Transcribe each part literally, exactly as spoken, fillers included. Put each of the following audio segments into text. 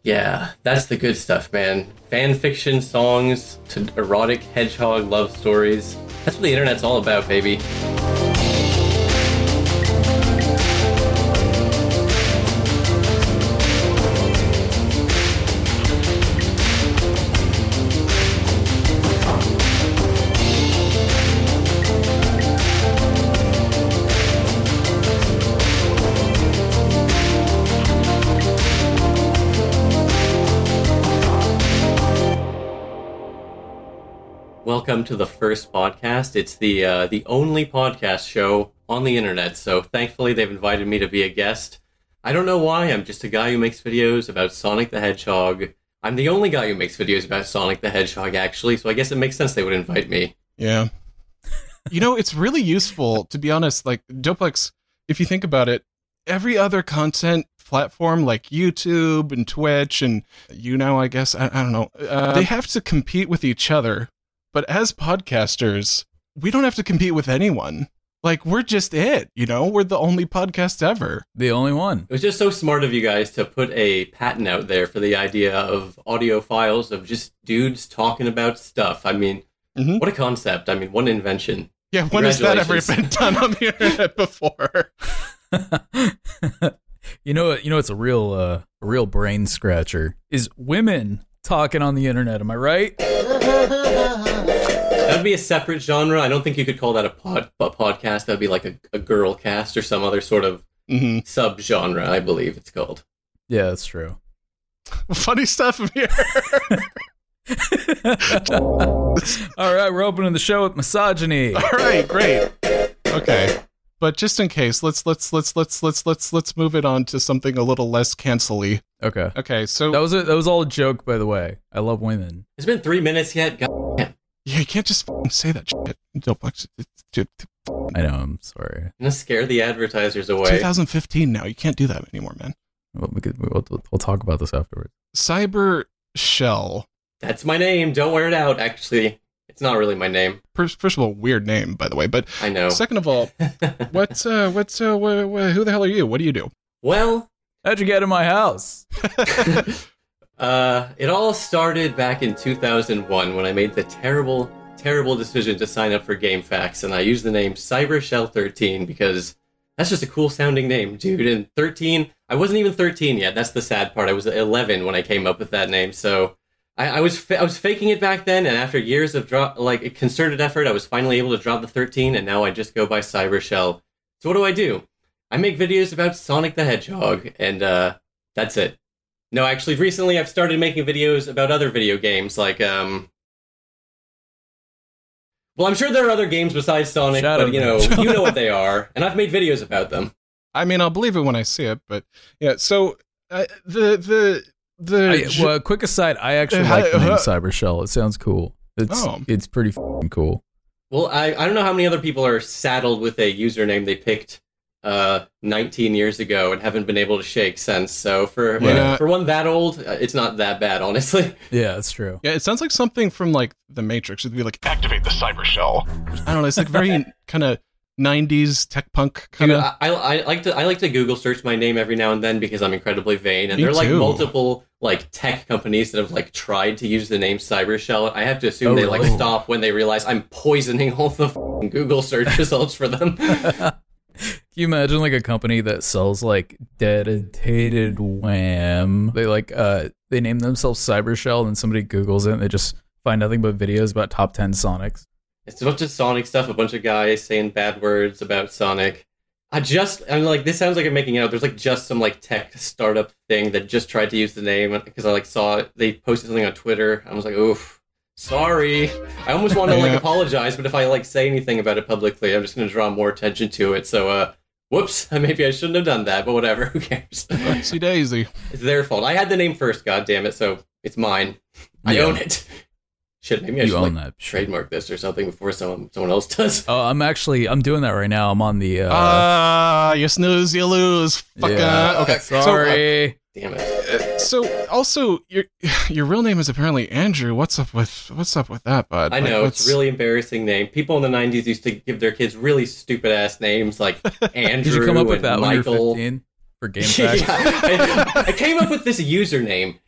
Yeah, that's the good stuff, man. Fan fiction songs to erotic hedgehog love stories. That's what the internet's all about, baby. Welcome to the first podcast. It's the uh, the only podcast show on the internet, so thankfully they've invited me to be a guest. I don't know why, I'm just a guy who makes videos about Sonic the Hedgehog. I'm the only guy who makes videos about Sonic the Hedgehog, actually, so I guess it makes sense they would invite me. Yeah. You know, it's really useful, to be honest, like, Doplex, if you think about it, every other content platform like YouTube and Twitch and you now, I guess, I, I don't know, uh, they have to compete with each other. But as podcasters, we don't have to compete with anyone. Like, we're just it, you know? We're the only podcast ever. The only one. It was just so smart of you guys to put a patent out there for the idea of audio files of just dudes talking about stuff. I mean, mm-hmm. What a concept. I mean, what an invention. Yeah, when has that ever been done on the internet before? You know, you know, it's a real, uh, a real brain scratcher. Is women talking on the internet? Am I right? That would be a separate genre. I don't think you could call that a pod a podcast. That would be like a, a girl cast or some other sort of mm-hmm. sub-genre, I believe it's called. Yeah, that's true. Funny stuff here. All right, we're opening the show with misogyny. All right, great. Okay. But just in case, let's let's let's let's let's let's let's move it on to something a little less cancel-y. Okay. Okay, so that was a, that was all a joke, by the way. I love women. It's been three minutes yet. God damn. Yeah, you can't just say that shit. I know. I'm sorry. I'm gonna scare the advertisers away. twenty fifteen now. You can't do that anymore, man. Well, we could, we'll, we'll talk about this afterwards. Cyber Shell. That's my name. Don't wear it out. Actually, it's not really my name. First, first of all, weird name, by the way. But I know. Second of all, what's uh, what's uh, wh- wh- who the hell are you? What do you do? Well, how'd you get in my house? uh, it all started back in two thousand one when I made the terrible, terrible decision to sign up for GameFAQs, and I used the name CyberShell thirteen because that's just a cool sounding name, dude. And thirteen, I wasn't even thirteen yet. That's the sad part. I was eleven when I came up with that name, so. I, I was I was faking it back then, and after years of drop, like a concerted effort, I was finally able to drop the thirteen, and now I just go by CyberShell. So what do I do? I make videos about Sonic the Hedgehog, and uh, that's it. No, actually, recently I've started making videos about other video games, like um. Well, I'm sure there are other games besides Sonic, Shadow but you know, you know what they are, and I've made videos about them. I mean, I'll believe it when I see it, but yeah. So uh, the the. The I, well, quick aside, I actually uh, like the name uh, CyberShell. It sounds cool. It's oh. it's pretty f***ing cool. Well, I, I don't know how many other people are saddled with a username they picked uh, nineteen years ago and haven't been able to shake since. So for yeah. for one that old, it's not that bad, honestly. Yeah, that's true. Yeah, it sounds like something from like The Matrix. It'd be like, activate the CyberShell. I don't know. It's like very kind of nineties tech punk kind of. I, I, I like to I like to Google search my name every now and then because I'm incredibly vain, and Me there are like too. multiple like tech companies that have like tried to use the name CyberShell. I have to assume oh, they really? like stop when they realize I'm poisoning all the f***ing Google search results for them. Can you imagine like a company that sells like dedicated wham? They like uh they name themselves CyberShell, and somebody Googles it and they just find nothing but videos about top ten Sonics. It's a bunch of Sonic stuff, a bunch of guys saying bad words about Sonic. I just, I'm like, this sounds like I'm making it out. There's like just some like tech startup thing that just tried to use the name because I like saw it. They posted something on Twitter. I was like, oof, sorry. I almost want to like apologize, but if I like say anything about it publicly, I'm just going to draw more attention to it. So, uh, whoops, maybe I shouldn't have done that, but whatever, who cares? Oopsie daisy. It's their fault. I had the name first, god damn it, so it's mine. I Yeah. own it. Shit, maybe I You should own like that. trademark this or something before someone someone else does. Oh, I'm actually I'm doing that right now. I'm on the. uh Ah, uh, you snooze, you lose. Fucker. Yeah. Okay, sorry. So, Damn it. uh, so also your your real name is apparently Andrew. What's up with what's up with that, bud? I know, like, it's a really embarrassing name. People in the nineties used to give their kids really stupid ass names like Andrew Did you come up with and that Michael. when you were fifteen for GameFAQs? Yeah, I, I came up with this username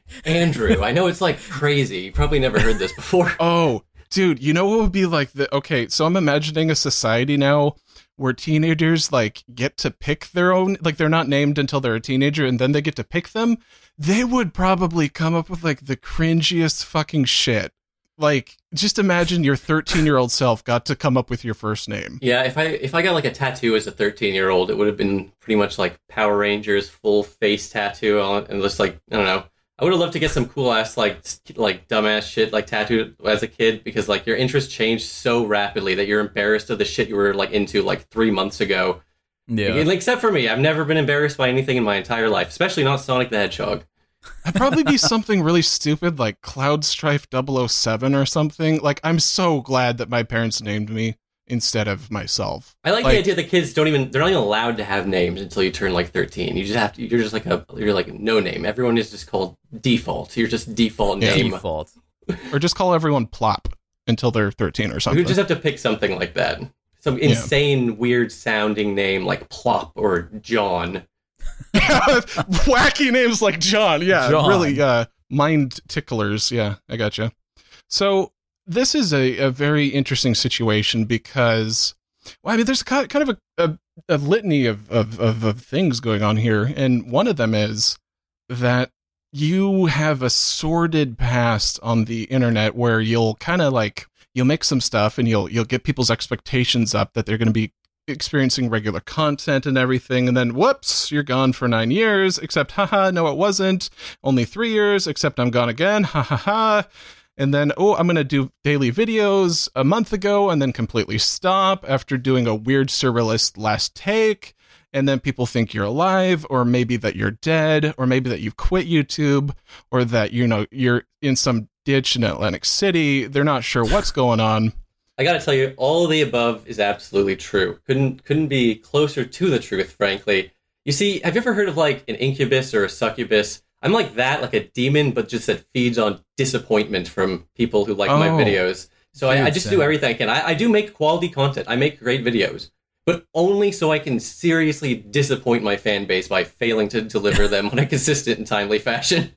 Andrew, I know it's like crazy. You probably never heard this before. Oh, dude, you know what would be like the okay, so I'm imagining a society now where teenagers like get to pick their own, like they're not named until they're a teenager and then they get to pick them. They would probably come up with like the cringiest fucking shit. Like, just imagine your thirteen-year-old self got to come up with your first name. Yeah, if I if I got like a tattoo as a thirteen-year-old, it would have been pretty much like Power Rangers full face tattoo on, and just like, I don't know. I would have loved to get some cool ass like like dumbass shit like tattooed as a kid, because like your interests change so rapidly that you're embarrassed of the shit you were like into like three months ago. Yeah. Like, except for me, I've never been embarrassed by anything in my entire life, especially not Sonic the Hedgehog. I'd probably be something really stupid like Cloud Strife double oh seven or something. Like, I'm so glad that my parents named me instead of myself. I like, like the idea that kids don't even, they're not even allowed to have names until you turn like thirteen. You just have to, you're just like a, you're like no name. Everyone is just called default. You're just default name. Default. Or just call everyone Plop until they're thirteen or something. You just have to pick something like that. Some insane, yeah. weird sounding name like Plop or John. Wacky names like John. Yeah, John. Really uh, mind ticklers. Yeah, I gotcha. So this is a, a very interesting situation because, well, I mean, there's kind of a, a, a litany of, of, of, of things going on here. And one of them is that you have a sordid past on the internet where you'll kind of like, you'll make some stuff and you'll, you'll get people's expectations up that they're going to be experiencing regular content and everything, and then whoops, you're gone for nine years, except haha, no it wasn't, only three years, except I'm gone again, ha ha ha, and then oh, I'm gonna do daily videos a month ago and then completely stop after doing a weird surrealist last take, and then people think you're alive, or maybe that you're dead, or maybe that you've quit YouTube, or that, you know, you're in some ditch in Atlantic City. They're not sure what's going on. I gotta tell you, all of the above is absolutely true. Couldn't couldn't be closer to the truth, frankly. You see, have you ever heard of like an incubus or a succubus? I'm like that, like a demon, but just that feeds on disappointment from people who like oh, my videos. So dude, I, I just same. do everything I can. I, I do make quality content. I make great videos, but only so I can seriously disappoint my fan base by failing to deliver them in a consistent and timely fashion.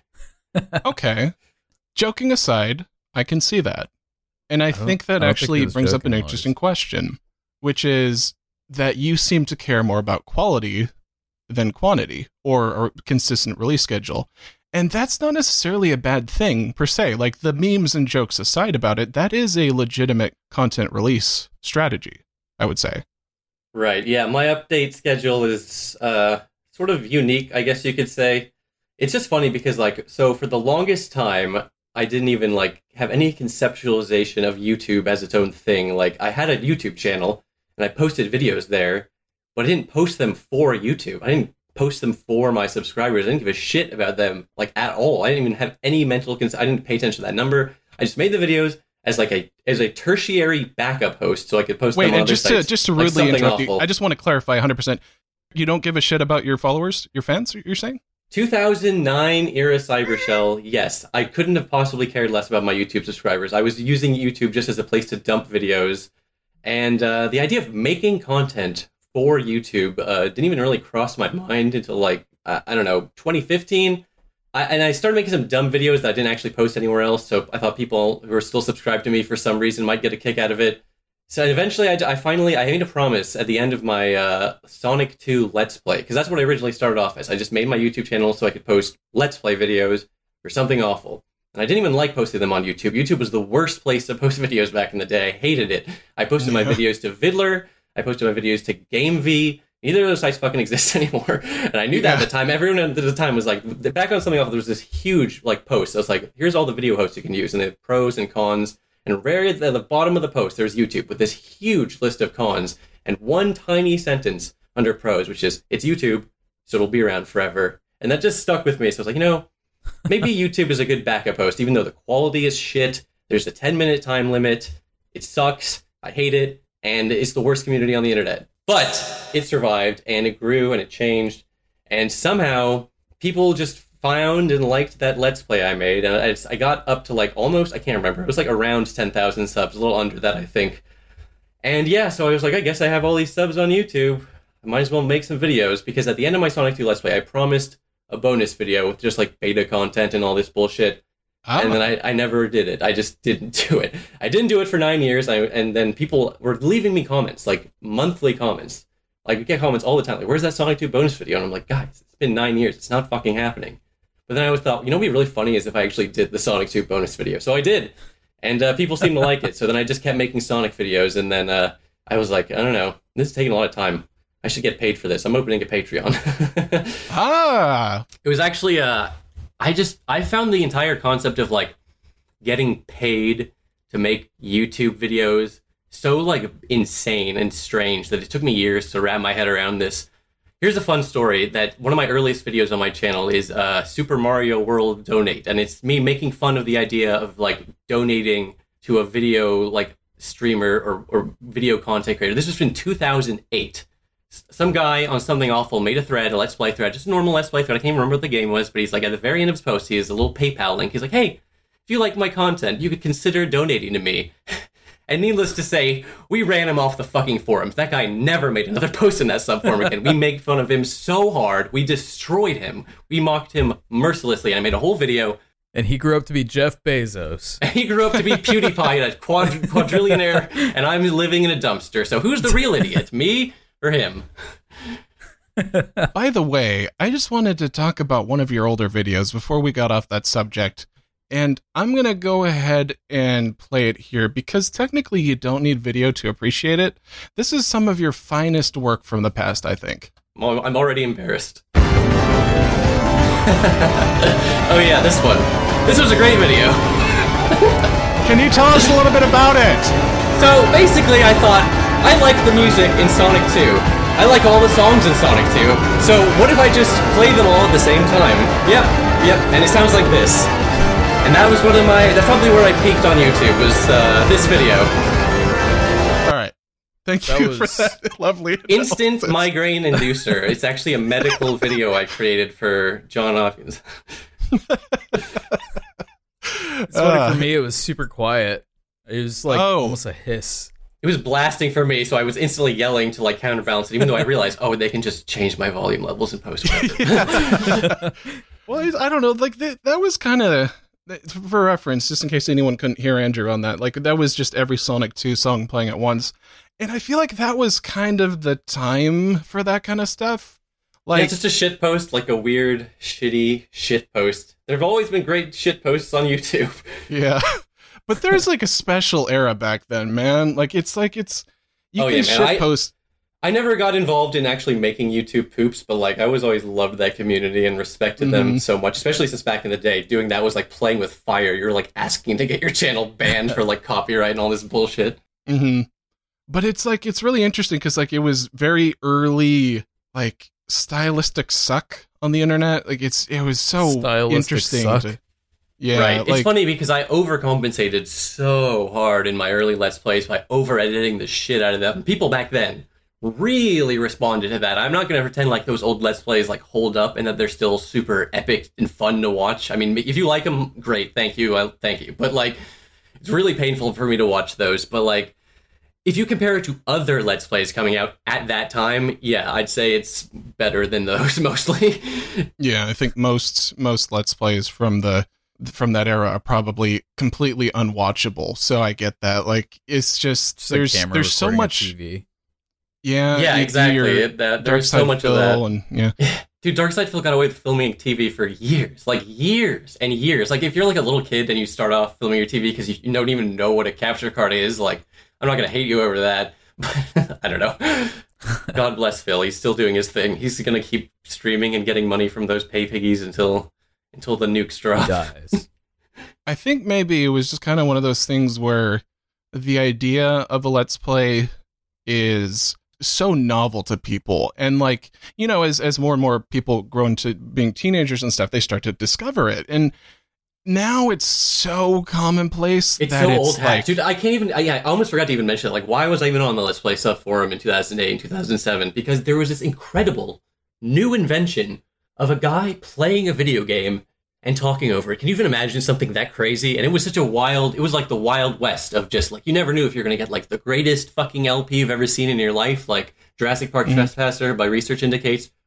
Okay. Joking aside, I can see that. And I, I think that actually think brings up an interesting question, which is that you seem to care more about quality than quantity or, or consistent release schedule. And that's not necessarily a bad thing per se. Like, the memes and jokes aside about it, that is a legitimate content release strategy, I would say. Right. Yeah. My update schedule is uh, sort of unique, I guess you could say. It's just funny because, like, so for the longest time, I didn't even like have any conceptualization of YouTube as its own thing. Like, I had a YouTube channel and I posted videos there, but I didn't post them for YouTube. I didn't post them for my subscribers. I didn't give a shit about them like at all. I didn't even have any mental cons- I didn't pay attention to that number. I just made the videos as like a as a tertiary backup host so I could post Wait, them on and other just sites. to just to like rudely interrupt awful. you, I just want to clarify one hundred percent. You don't give a shit about your followers, your fans, you're saying? two thousand nine era Cybershell, yes. I couldn't have possibly cared less about my YouTube subscribers. I was using YouTube just as a place to dump videos. And uh, the idea of making content for YouTube uh, didn't even really cross my mind until, like, uh, I don't know, twenty fifteen. I, and I started making some dumb videos that I didn't actually post anywhere else. So I thought people who are still subscribed to me for some reason might get a kick out of it. So eventually, I, I finally, I made a promise at the end of my uh, Sonic two Let's Play, because that's what I originally started off as. I just made my YouTube channel so I could post Let's Play videos for something awful. And I didn't even like posting them on YouTube. YouTube was the worst place to post videos back in the day. I hated it. I posted Yeah. my videos to Vidler. I posted my videos to GameV. Neither of those sites fucking exist anymore. And I knew that Yeah. at the time. Everyone at the time was like, back on something awful, there was this huge like post. I was like, here's all the video hosts you can use, and the pros and cons. And right at the bottom of the post, there's YouTube with this huge list of cons and one tiny sentence under pros, which is, it's YouTube, so it'll be around forever. And that just stuck with me. So I was like, you know, maybe YouTube is a good backup host, even though the quality is shit. There's a ten minute time limit. It sucks. I hate it. And it's the worst community on the internet. But it survived, and it grew, and it changed. And somehow, people just found and liked that Let's Play I made, and I, I got up to like almost, I can't remember, it was like around ten thousand subs, a little under that, I think. And yeah, so I was like, I guess I have all these subs on YouTube. I might as well make some videos, because at the end of my Sonic two Let's Play, I promised a bonus video with just like beta content and all this bullshit. Oh. And then I, I never did it. I just didn't do it. I didn't do it for nine years. I, and then people were leaving me comments, like monthly comments. Like, we get comments all the time. Like, where's that Sonic two bonus video? And I'm like, guys, it's been nine years. It's not fucking happening. But then I always thought, you know what would be really funny is if I actually did the Sonic two bonus video. So I did. And uh, people seemed to like it. So then I just kept making Sonic videos. And then uh, I was like, I don't know. This is taking a lot of time. I should get paid for this. I'm opening a Patreon. ah. It was actually, uh, I just, I found the entire concept of, like, getting paid to make YouTube videos so, like, insane and strange that it took me years to wrap my head around this. Here's a fun story that one of my earliest videos on my channel is uh, Super Mario World Donate, and it's me making fun of the idea of, like, donating to a video, like, streamer or, or video content creator. This was in two thousand eight. Some guy on Something Awful made a thread, a Let's Play thread, just a normal Let's Play thread. I can't remember what the game was, but he's like, at the very end of his post, he has a little PayPal link. He's like, hey, if you like my content, you could consider donating to me. And needless to say, we ran him off the fucking forums. That guy never made another post in that subforum again. We made fun of him so hard. We destroyed him. We mocked him mercilessly. And I made a whole video. And he grew up to be Jeff Bezos. He grew up to be PewDiePie, a quad- quadrillionaire, and I'm living in a dumpster. So who's the real idiot, me or him? By the way, I just wanted to talk about one of your older videos before we got off that subject. And I'm going to go ahead and play it here because technically you don't need video to appreciate it. This is some of your finest work from the past, I think. Well, I'm already embarrassed. Oh yeah, this one. This was a great video. Can you tell us a little bit about it? So basically I thought, I like the music in Sonic two. I like all the songs in Sonic two. So what if I just play them all at the same time? Yep, yep, and it sounds like this. And that was one of my, that's probably where I peaked on YouTube, was uh, this video. Alright. Thank That you was for that lovely Instant analysis. migraine inducer. It's actually a medical video I created for John Hopkins. It's funny Uh, for me, it was super quiet. It was like Oh. almost a hiss. It was blasting for me, so I was instantly yelling to like counterbalance it, even though I realized, oh, they can just change my volume levels in post. Yeah. Well, it's- I don't know. Like that, that was kind of, for reference, just in case anyone couldn't hear Andrew on that. Like that was just every Sonic two song playing at once, and I feel like that was kind of the time for that kind of stuff. Like, Yeah, it's just a shit post, like a weird, shitty shit post. There have always been great shit posts on YouTube. yeah, but there's like a special era back then, man. Like it's like it's you Oh, can yeah, man, shit I- post. I never got involved in actually making YouTube poops, but like I was always loved that community and respected them Mhm. so much, especially since back in the day, doing that was like playing with fire. You're like asking to get your channel banned for like copyright and all this bullshit. hmm But it's like it's really interesting because like it was very early, like stylistic suck on the internet. Like it's it was so Stylistic interesting. suck. To, yeah, right. It's like, funny because I overcompensated so hard in my early Let's Plays by over editing the shit out of them. People back then really responded to that. I'm not going to pretend like those old Let's Plays like hold up and that they're still super epic and fun to watch. I mean, if you like them, great. Thank you. I, thank you. But like, it's really painful for me to watch those. But like, if you compare it to other Let's Plays coming out at that time, yeah, I'd say it's better than those mostly. yeah, I think most most Let's Plays from the from that era are probably completely unwatchable. So I get that. Like it's just, Just there's a camera there's so recording a much. T V. Yeah, yeah, you- exactly. your It, that, Dark there's Side so much of Phil that. and yeah. Dude, Dark Side Phil got away with filming T V for years. Like, years and years. Like, if you're like a little kid and you start off filming your T V because you, you don't even know what a capture card is, like, I'm not going to hate you over that. But I don't know. God bless Phil. He's still doing his thing. He's going to keep streaming and getting money from those pay piggies until until the nukes drop. He dies. I think maybe it was just kind of one of those things where the idea of a Let's Play is so novel to people. And like, you know, as, as more and more people grow into being teenagers and stuff, they start to discover it. And now it's so commonplace It's that so it's old hat. like, Dude, I can't even, I, yeah, I almost forgot to even mention it. Like, why was I even on the Let's Play sub forum in two thousand eight and two thousand seven? Because there was this incredible new invention of a guy playing a video game and talking over it. Can you even imagine something that crazy? And it was such a wild, it was like the Wild West of just like, you never knew if you're going to get like the greatest fucking L P you've ever seen in your life, like Jurassic Park Mhm. Trespasser by Research Indicates,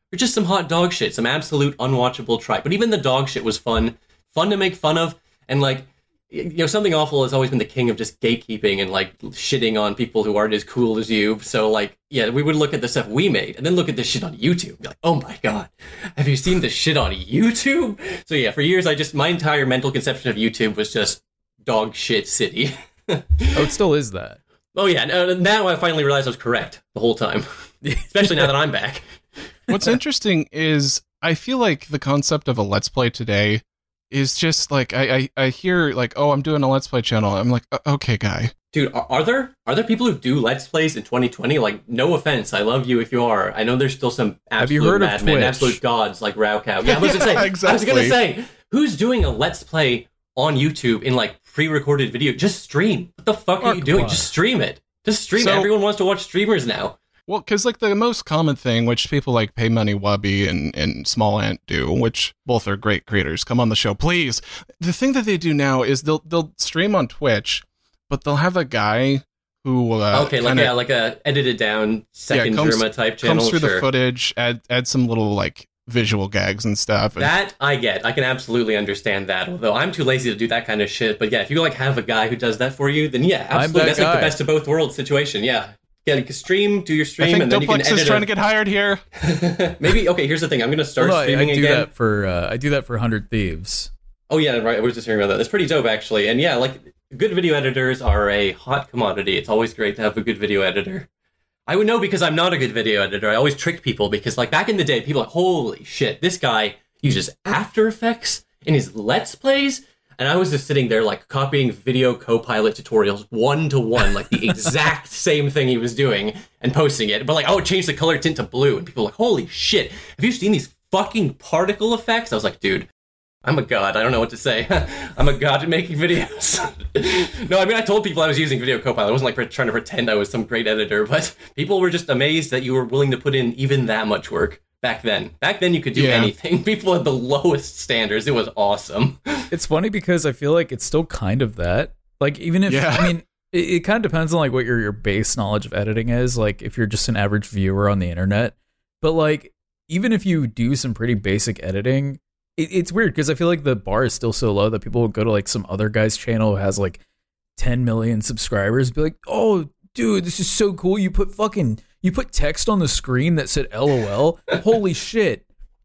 or just some hot dog shit, some absolute unwatchable tripe. But even the dog shit was fun, fun to make fun of, and like, you know, Something Awful has always been the king of just gatekeeping and like shitting on people who aren't as cool as you. So like, yeah, we would look at the stuff we made and then look at this shit on YouTube. Be like, oh my god, have you seen this shit on YouTube? So yeah, for years I just my entire mental conception of YouTube was just dog shit city. Oh, it still is that. Oh yeah, now I finally realized I was correct the whole time, especially now that I'm back. What's interesting is I feel like the concept of a Let's Play today is just like, I, I, I hear like, oh, I'm doing a Let's Play channel. I'm like, okay, guy. Dude, are, are there are there people who do Let's Plays in twenty twenty? Like, no offense, I love you if you are. I know there's still some absolute Have you heard of madmen, Twitch? absolute gods like Raocow. Yeah, I was gonna say, Exactly. I was gonna say, who's doing a Let's Play on YouTube in like pre-recorded video? Just stream. What the fuck are you doing? Just stream it. Just stream So- it. Everyone wants to watch streamers now. Well, because like the most common thing, which people like Pay Money Wubby and, and Small Ant do, which both are great creators, come on the show, please. The thing that they do now is they'll they'll stream on Twitch, but they'll have a guy who uh, Okay, like kinda, yeah, like a edited down second comes- drama type channel. comes through sure. the footage, add add some little like visual gags and stuff. And That I get. I can absolutely understand that. Although I'm too lazy to do that kind of shit. But yeah, if you like have a guy who does that for you, then yeah, I'm absolutely. that That's like guy. the best of both worlds situation. Yeah. Yeah, you can stream, do your I stream, think and then you can Doplex edit is trying a- to get hired here. Maybe, okay, here's the thing. I'm going to start Well, no, I, streaming I do again. that for uh, I do that for one hundred Thieves. Oh, yeah, right. I was just hearing about that. That's pretty dope, actually. And yeah, like, good video editors are a hot commodity. It's always great to have a good video editor. I would know because I'm not a good video editor. I always trick people because, like, back in the day, people are like, holy shit, this guy uses After Effects in his Let's Plays? And I was just sitting there, like, copying Video Copilot tutorials one to one, like the exact same thing he was doing, and posting it. But, like, oh, it changed the color tint to blue. And people were like, holy shit, have you seen these fucking particle effects? I was like, dude, I'm a god. I don't know what to say. I'm a god at making videos. No, I mean, I told people I was using Video Copilot. I wasn't, like, pre- trying to pretend I was some great editor. But people were just amazed that you were willing to put in even that much work. Back then. Back then you could do Yeah. anything. People had the lowest standards. It was awesome. It's funny because I feel like it's still kind of that. Like, even if, Yeah. I mean, it, it kind of depends on, like, what your, your base knowledge of editing is. Like, if you're just an average viewer on the internet. But, like, even if you do some pretty basic editing, it, it's weird because I feel like the bar is still so low that people will go to, like, some other guy's channel who has, like, ten million subscribers and be like, oh, dude, this is so cool. You put fucking... You put text on the screen that said L O L. Holy shit.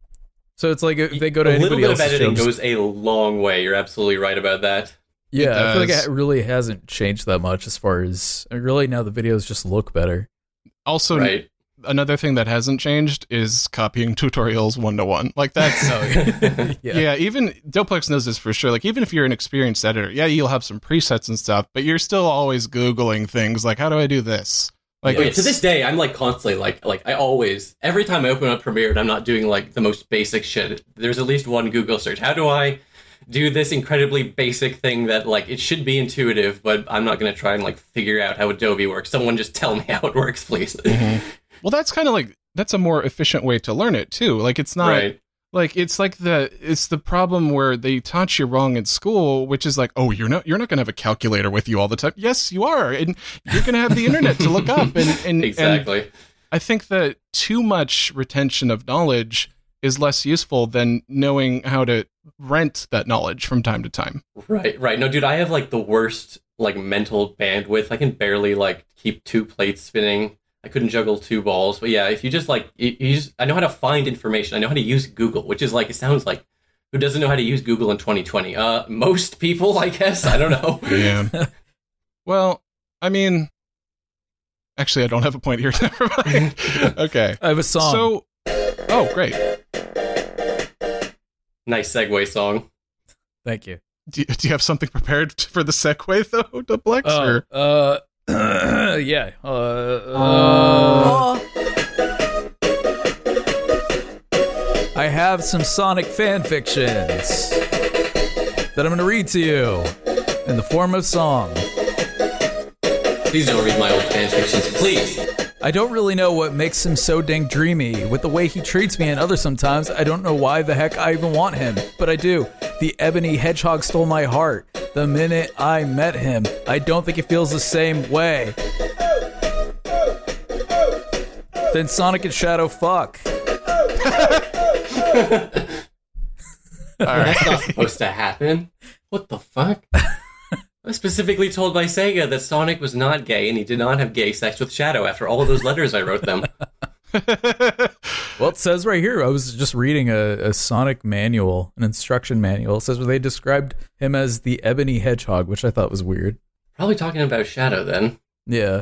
So it's like if they go to a little anybody bit of else's editing show, goes a long way. You're absolutely right about that. yeah, It I feel like does. it really hasn't changed that much as far as I mean, really now the videos just look better. Also, Right. another thing that hasn't changed is copying tutorials one to one. Like that's Oh, yeah. yeah. yeah. Even Doplex knows this for sure. Like even if you're an experienced editor, yeah, you'll have some presets and stuff, but you're still always Googling things like, how do I do this? Like Oh, yeah, it's, to this day, I'm like constantly like like I always every time I open up Premiere and I'm not doing like the most basic shit. There's at least one Google search. How do I do this incredibly basic thing that like it should be intuitive, but I'm not going to try and like figure out how Adobe works. Someone just tell me how it works, please. well, that's kind of like that's a more efficient way to learn it too. Like it's not Right. like it's like the it's the problem where they taught you wrong in school, which is like, oh, you're not you're not gonna have a calculator with you all the time. Yes, you are, and you're gonna have the internet to look up. And and, Exactly. and I think that too much retention of knowledge is less useful than knowing how to rent that knowledge from time to time. Right, right. No, dude, I have like the worst like mental bandwidth. I can barely like keep two plates spinning. I couldn't juggle two balls. But yeah, if you just like, you, you just, I know how to find information. I know how to use Google, which is like, it sounds like, who doesn't know how to use Google in twenty twenty? Uh, most people, I guess. I don't know. Yeah. Well, I mean, actually, I don't have a point here. Never mind. Okay. I have a song. So, oh, great. Nice segue song. Thank you. Do you, do you have something prepared for the segue, though, Duplex? Oh, or? uh, yeah. Uh, uh, I have some Sonic fan fictions that I'm going to read to you in the form of song. Please don't read my old fan fictions, please. I don't really know what makes him so dang dreamy. With the way he treats me and others sometimes, I don't know why the heck I even want him. But I do. The ebony hedgehog stole my heart the minute I met him. I don't think it feels the same way. Then Sonic and Shadow fuck. All right. That's not supposed to happen. What the fuck? I was specifically told by Sega that Sonic was not gay and he did not have gay sex with Shadow after all of those letters I wrote them. Well, it says right here, I was just reading a, a Sonic manual, an instruction manual. It says where they described him as the Ebony Hedgehog, which I thought was weird. Probably talking about Shadow then. Yeah.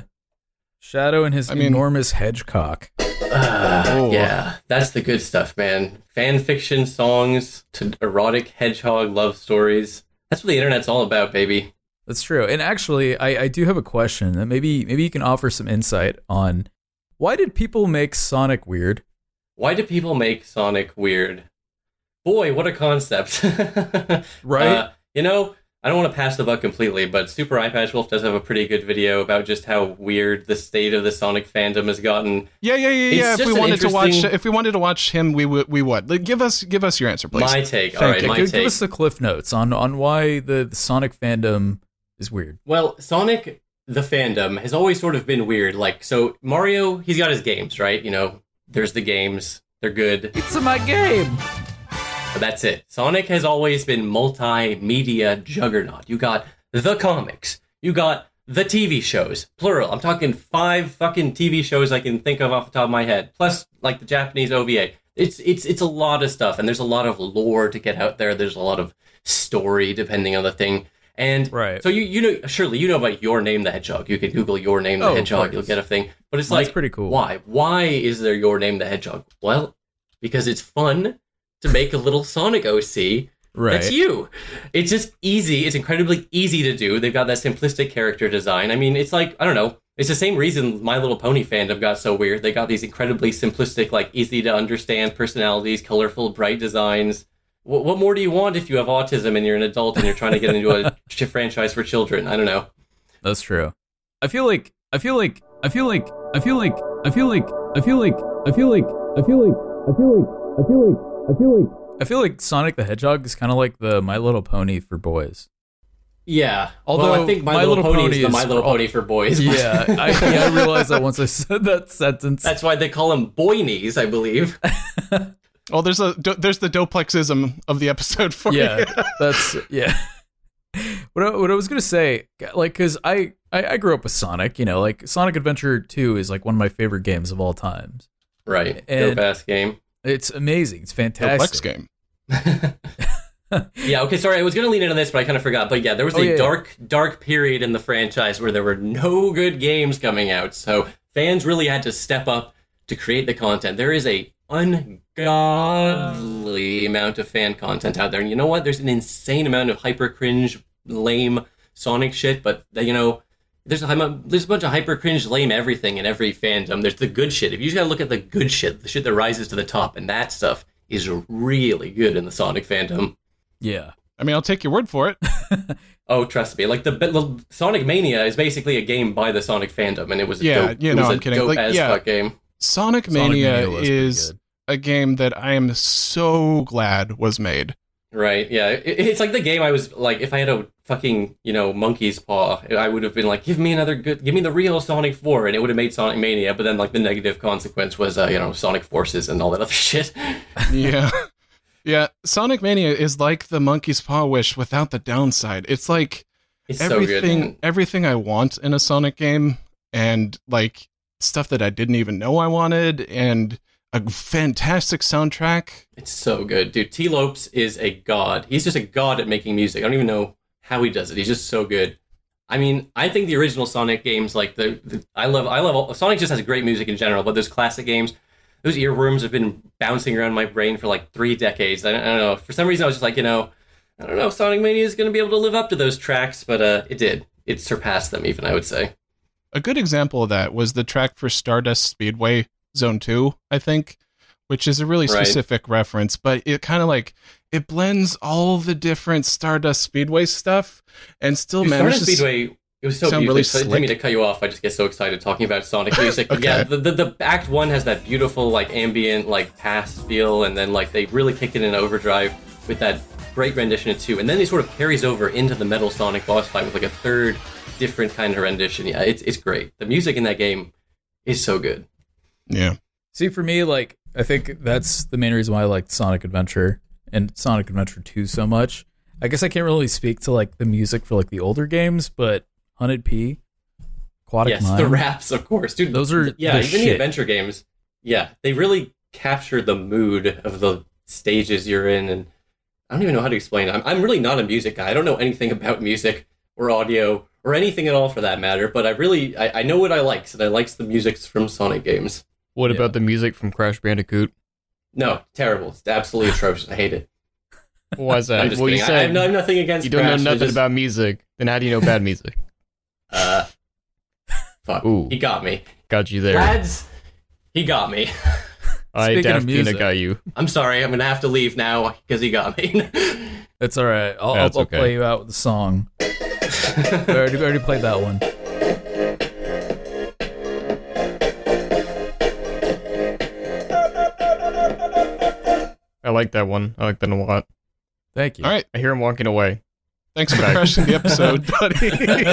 Shadow and his I mean- enormous hedgecock. Uh, Oh. yeah, that's the good stuff, man. Fan fiction songs to erotic hedgehog love stories. That's what the internet's all about, baby. That's true. And actually, I, I do have a question that maybe maybe you can offer some insight on. Why did people make Sonic weird? Why do people make Sonic weird? Boy, what a concept. Right? Uh, you know, I don't want to pass the buck completely, but Super Eye Patch Wolf does have a pretty good video about just how weird the state of the Sonic fandom has gotten. Yeah, yeah, yeah, It's yeah. If just we an wanted to watch, interesting- if we wanted to watch him, we would, we would. Like, give us, give us your answer, please. My take, Thank all right, you. my give, take. give us the cliff notes on, on why the, the Sonic fandom is weird. Well, Sonic, the fandom, has always sort of been weird. Like, so Mario, he's got his games, right? You know, there's the games. They're good. It's my game! But that's it. Sonic has always been multimedia juggernaut. You got the comics. You got the T V shows. Plural. I'm talking five fucking T V shows I can think of off the top of my head. Plus, like, the Japanese O V A. It's it's it's a lot of stuff, and there's a lot of lore to get out there. There's a lot of story, depending on the thing. And Right. so you you know, surely you know about Your Name the Hedgehog. You can Google Your Name the Oh, of Hedgehog. course. You'll get a thing. But it's Well, that's like, pretty cool. why? Why is there Your Name the Hedgehog? Well, because it's fun to make a little Sonic O C. Right. That's you. It's just easy. It's incredibly easy to do. They've got that simplistic character design. I mean, it's like, I don't know. It's the same reason My Little Pony fandom got so weird. They got these incredibly simplistic, like, easy to understand personalities, colorful, bright designs. What, what more do you want if you have autism and you're an adult and you're trying to get into a ch- franchise for children? I don't know. That's true. I feel like I feel like I feel like I feel like I feel like I feel like I feel like I feel like I feel like I feel like I feel like I feel like Sonic the Hedgehog is kind of like the My Little Pony for boys. Yeah. Although well, I think My, My Little, Little Pony Pony is the is My Little for all- Pony for boys. Yeah, I, yeah, I realized that once I said that sentence. That's why they call them boynies, I believe. Oh, there's a there's the Doplexism of the episode for yeah, you. that's yeah. What I, what I was gonna say, like, cause I, I I grew up with Sonic. You know, like Sonic Adventure two is like one of my favorite games of all times. Right. And- Dope ass game. It's amazing. It's Doplex fantastic. game. Yeah, okay, sorry, I was going to lean into this, but I kind of forgot. But yeah, there was Oh, a yeah, yeah. dark, dark period in the franchise where there were no good games coming out. So fans really had to step up to create the content. There is a ungodly amount of fan content out there. And you know what? There's an insane amount of hyper cringe, lame Sonic shit, but, you know, there's a, there's a bunch of hyper cringe, lame everything in every fandom. There's the good shit. If you just gotta look at the good shit, the shit that rises to the top, and that stuff is really good in the Sonic fandom. Yeah. I mean, I'll take your word for it. Oh, trust me. Like the, the Sonic Mania is basically a game by the Sonic fandom, and it was a Yeah, dope, you it know, was I'm a kidding. dope Like, as yeah. fuck game. Sonic, Sonic Mania, Mania was pretty is good. a game that I am so glad was made. Right? Yeah. It, it's like the game I was like, if I had a fucking you know monkey's paw, I would have been like, give me another good, give me the real Sonic four, and it would have made Sonic Mania. But then like the negative consequence was uh, you know Sonic Forces and all that other shit. Yeah. Yeah, Sonic Mania is like the Monkey's Paw Wish without the downside. It's like It's so good. everything Man. everything I want in a Sonic game, and like stuff that I didn't even know I wanted, and a fantastic soundtrack. It's so good, dude. T. Lopes is a god. He's just a god at making music. I don't even know how he does it. He's just so good. I mean, I think the original Sonic games, like the, the I love, I love. All, Sonic just has great music in general, but those classic games, those earworms have been bouncing around my brain for like three decades. I don't, I don't know. For some reason, I was just like, you know, I don't know if Sonic Mania is going to be able to live up to those tracks, but uh, it did. It surpassed them, even, I would say. A good example of that was the track for Stardust Speedway Zone two, I think, which is a really Right. specific reference, but it kind of like it blends all the different Stardust Speedway stuff and still Dude, manages Stardust Speedway, it was so sound beautiful. really So, I didn't mean to slick. cut you off. I just get so excited talking about Sonic music. But Okay. yeah, the, the the Act One has that beautiful like ambient like past feel, and then like they really kicked it in overdrive with that great rendition of two, and then it sort of carries over into the Metal Sonic boss fight with like a third different kind of rendition. Yeah, it's it's great. The music in that game is so good. Yeah. See, for me, like I think that's the main reason why I liked Sonic Adventure and Sonic Adventure two so much. I guess I can't really speak to like the music for like the older games, but one hundred P, Aquatic yes, Mine. the raps, of course, dude. Those are yeah, the even shit. the adventure games. Yeah, they really capture the mood of the stages you're in, and I don't even know how to explain it. I'm, I'm really not a music guy. I don't know anything about music or audio or anything at all for that matter, but I really, I, I know what I like, and I likes the music from Sonic games. What Yeah. about the music from Crash Bandicoot? No, terrible. It's absolutely atrocious. I hate it. Why is that? I'm just well, kidding. you I, said I have, no, I have nothing against you don't Crash. know It's nothing just, about music. Then how do you know bad music? Uh, fuck. Ooh. He got me. Got you there. Lads, he got me. I Speaking of Daft Pina music. got you. I'm sorry. I'm going to have to leave now because he got me. That's all right. I'll, That's I'll, I'll okay. play you out with the song. I already, we already played that one. I like that one. I like that a lot. Thank you. All right. I hear him walking away. Thanks for Okay. crashing the episode, buddy.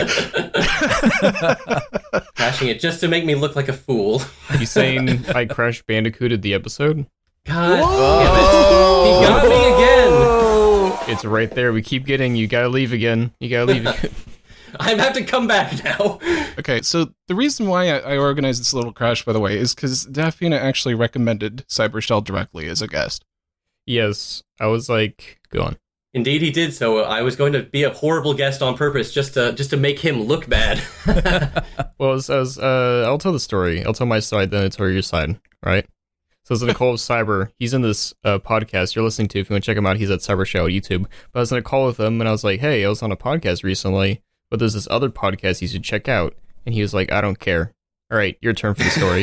Crashing it just to make me look like a fool. You saying I Crash Bandicooted the episode? God damn it. He got me again. It's right there. We keep getting. You gotta leave again. You gotta leave. Again. I have to come back now. Okay, so the reason why I, I organized this little crash, by the way, is because Daft Pina actually recommended Cybershell directly as a guest. Yes, I was like, go on. Indeed, he did so. I was going to be a horrible guest on purpose just to just to make him look bad. Well, as, as uh, I'll tell the story. I'll tell my side, then I'll tell your side, right? So it's Nicole of Cyber. He's in this uh, podcast you're listening to. If you want to check him out, he's at Cyber Show on YouTube. But I was on a call with him, and I was like, hey, I was on a podcast recently, but there's this other podcast you should check out. And he was like, I don't care. All right, your turn for the story.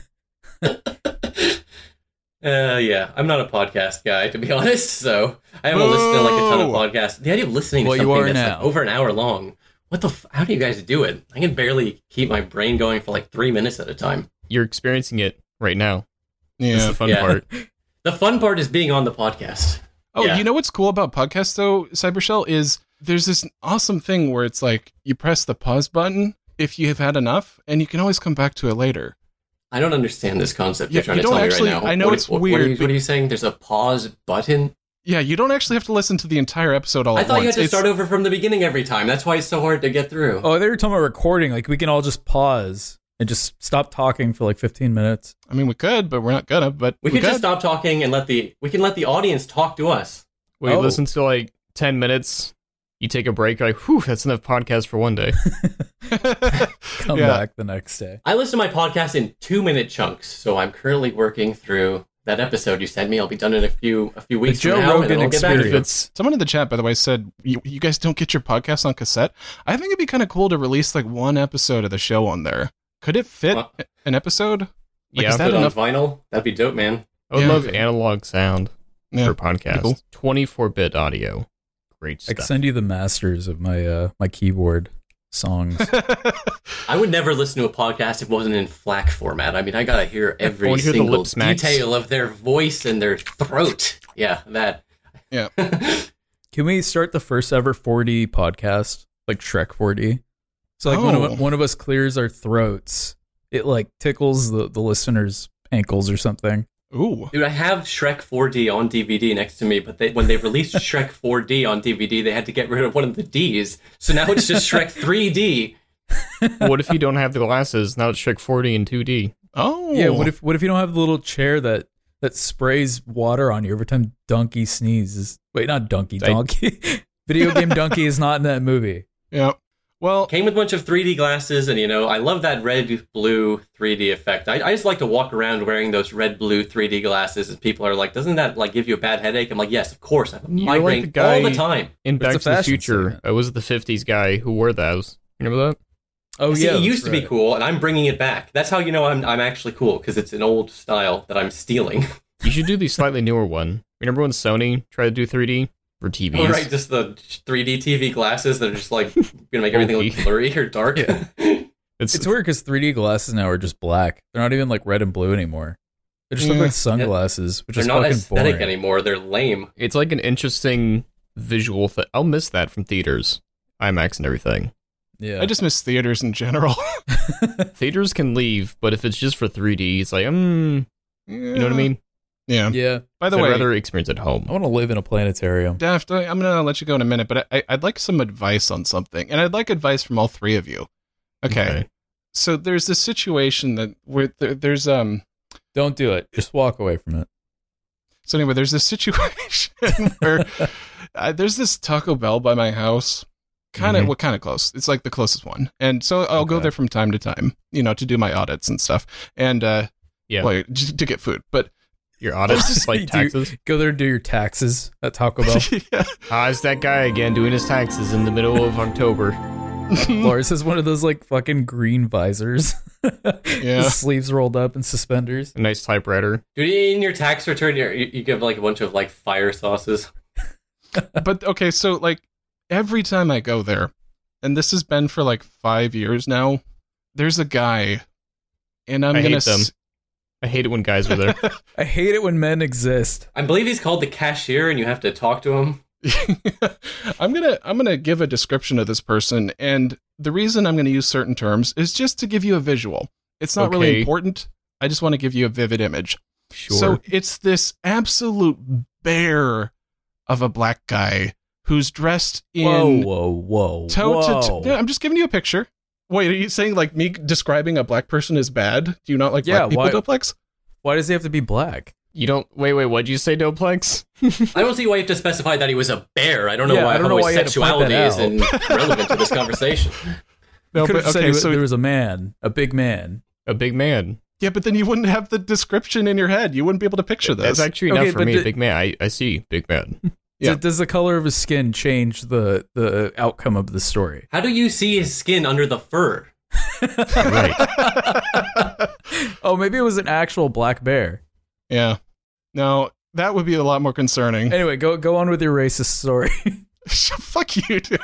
Uh, yeah, I'm not a podcast guy, to be honest, so I haven't listened to like a ton of Whoa. podcasts. The idea of listening to Well, you something are that's now. like over an hour long, what the, f- how do you guys do it? I can barely keep my brain going for like three minutes at a time. You're experiencing it right now. That's Yeah. the fun Yeah. part. The fun part is being on the podcast. Oh, Yeah. you know what's cool about podcasts, though, Cybershell, is there's this awesome thing where it's like you press the pause button if you have had enough, and you can always come back to it later. I don't understand this concept Yeah, you're trying you to don't tell actually- me right now. I know What- it's what, weird, What are, you, but- what are you saying? There's a pause button? Yeah, you don't actually have to listen to the entire episode all I at thought once. you had to It's- start over from the beginning every time. That's why it's so hard to get through. Oh, they were talking about recording. Like we can all just pause and just stop talking for like fifteen minutes. I mean, we could, but we're not gonna. But we we could just could. stop talking and let the we can let the audience talk to us. Wait, Oh. listen to like ten minutes. You take a break. You're like, whew, that's enough podcast for one day. Come Yeah. back the next day. I listen to my podcast in two minute chunks, so I'm currently working through that episode you sent me. I'll be done in a few a few The weeks Joe from now, and Rogan then I'll get back to If you. experience. it's Someone in the chat, by the way, said you, you guys don't get your podcast on cassette. I think it'd be kind of cool to release like one episode of the show on there. Could it fit Well- an episode? Like, yeah, is Put that it on enough? vinyl. That'd be dope, man. I would Yeah. love analog sound Yeah, for podcast. cool. twenty-four bit audio. Great I can stuff. send you the masters of my uh my keyboard songs. I would never listen to a podcast if it wasn't in FLAC format. I mean, I gotta hear every wanna hear the single lip smacks. detail of their voice and their throat. Yeah, that. Yeah. Can we start the first ever four D podcast, like Shrek four D? So like when Oh. one of us clears our throats, it like tickles the, the listener's ankles or something. Ooh. Dude, I have Shrek four D on D V D next to me, but they, when they released Shrek four D on D V D, they had to get rid of one of the Ds. So now it's just Shrek three D. What if you don't have the glasses? Now it's Shrek forty in two D. Oh. Yeah, what if what if you don't have the little chair that that sprays water on you every time Donkey sneezes? Wait, not Donkey, I- Donkey. Video game Donkey is not in that movie. Yeah. Well, Came with a bunch of three D glasses, and you know, I love that red-blue three D effect. I, I just like to walk around wearing those red-blue three D glasses, and people are like, doesn't that like give you a bad headache? I'm like, yes, of course. I have a You're migraine like the guy- all the time. In But it's Back a to the fashion Future, statement. I was the fifties guy who wore those. You remember that? Oh See, yeah, it that's used to be right. cool, and I'm bringing it back. That's how you know I'm I'm actually cool, because it's an old style that I'm stealing. You should do the slightly newer one. Remember when Sony tried to do three D for T Vs? Oh, right, just the three D T V glasses that are just like gonna make everything look Okay. blurry or dark. Yeah. It's, It's weird because three D glasses now are just black. They're not even like red and blue anymore. They just Yeah. look like sunglasses, which They're is not fucking aesthetic boring. anymore. They're lame. it's like an interesting visual thing. I'll miss that from theaters, IMAX and everything. Yeah, I just miss theaters in general. Theaters can leave, but if it's just for three D, it's like, mm, You know what I mean? Yeah. Yeah. By the So I'd way, rather experience at home. I want to live in a planetarium. Daft, I- I'm going to let you go in a minute, but I, I'd like some advice on something. And I'd like advice from all three of you. Okay. Okay. So there's this situation that where there, there's, um, Don't do it. Just walk away from it. so anyway, there's this situation where uh, there's this Taco Bell by my house. Kind of, Mhm. well, kind of close. It's like the closest one. And so I'll go Okay. there from time to time, you know, to do my audits and stuff. And, uh, Yeah. well, just to get food. But, Your audits, Just like do- taxes. Go there and do your taxes at Taco Bell. yeah. Ah, it's that guy again doing his taxes in the middle of October. Lars has one of those like fucking green visors. Yeah. His sleeves rolled up and suspenders. A nice typewriter. Dude, in your tax return, you're, you you give like a bunch of like fire sauces. But okay, so like every time I go there, and this has been for like five years now, there's a guy, and I'm I gonna hate them. s- I hate it when guys are there. I hate it when men exist. I believe he's called the cashier, and you have to talk to him. I'm gonna I'm gonna give a description of this person, and the reason I'm gonna use certain terms is just to give you a visual. It's not really Okay. important. I just want to give you a vivid image. Sure. So it's this absolute bear of a black guy who's dressed in Whoa, whoa, whoa, toe whoa. to toe. Yeah, I'm just giving you a picture. Wait, are you saying like me describing a black person is bad? Do you not like Yeah, black people, why- Duplex? Why does he have to be black? you don't wait, wait, what'd you say, Doplex? I don't see why you have to specify that he was a bear. I don't know Yeah, why I don't know why you had to point homosexuality is that in, relevant to this conversation. No, Could but have said okay, he was, so there was a man, a big man. A big man. yeah, but then you wouldn't have the description in your head. You wouldn't be able to picture this. That's actually Okay, enough for but me, the- big man. I, I see, big man. Yeah. Does the color of his skin change the the outcome of the story? How do you see his skin under the fur? Right. Oh, maybe it was an actual black bear. Yeah. No, that would be a lot more concerning. Anyway, go go on with your racist story. Fuck you, dude.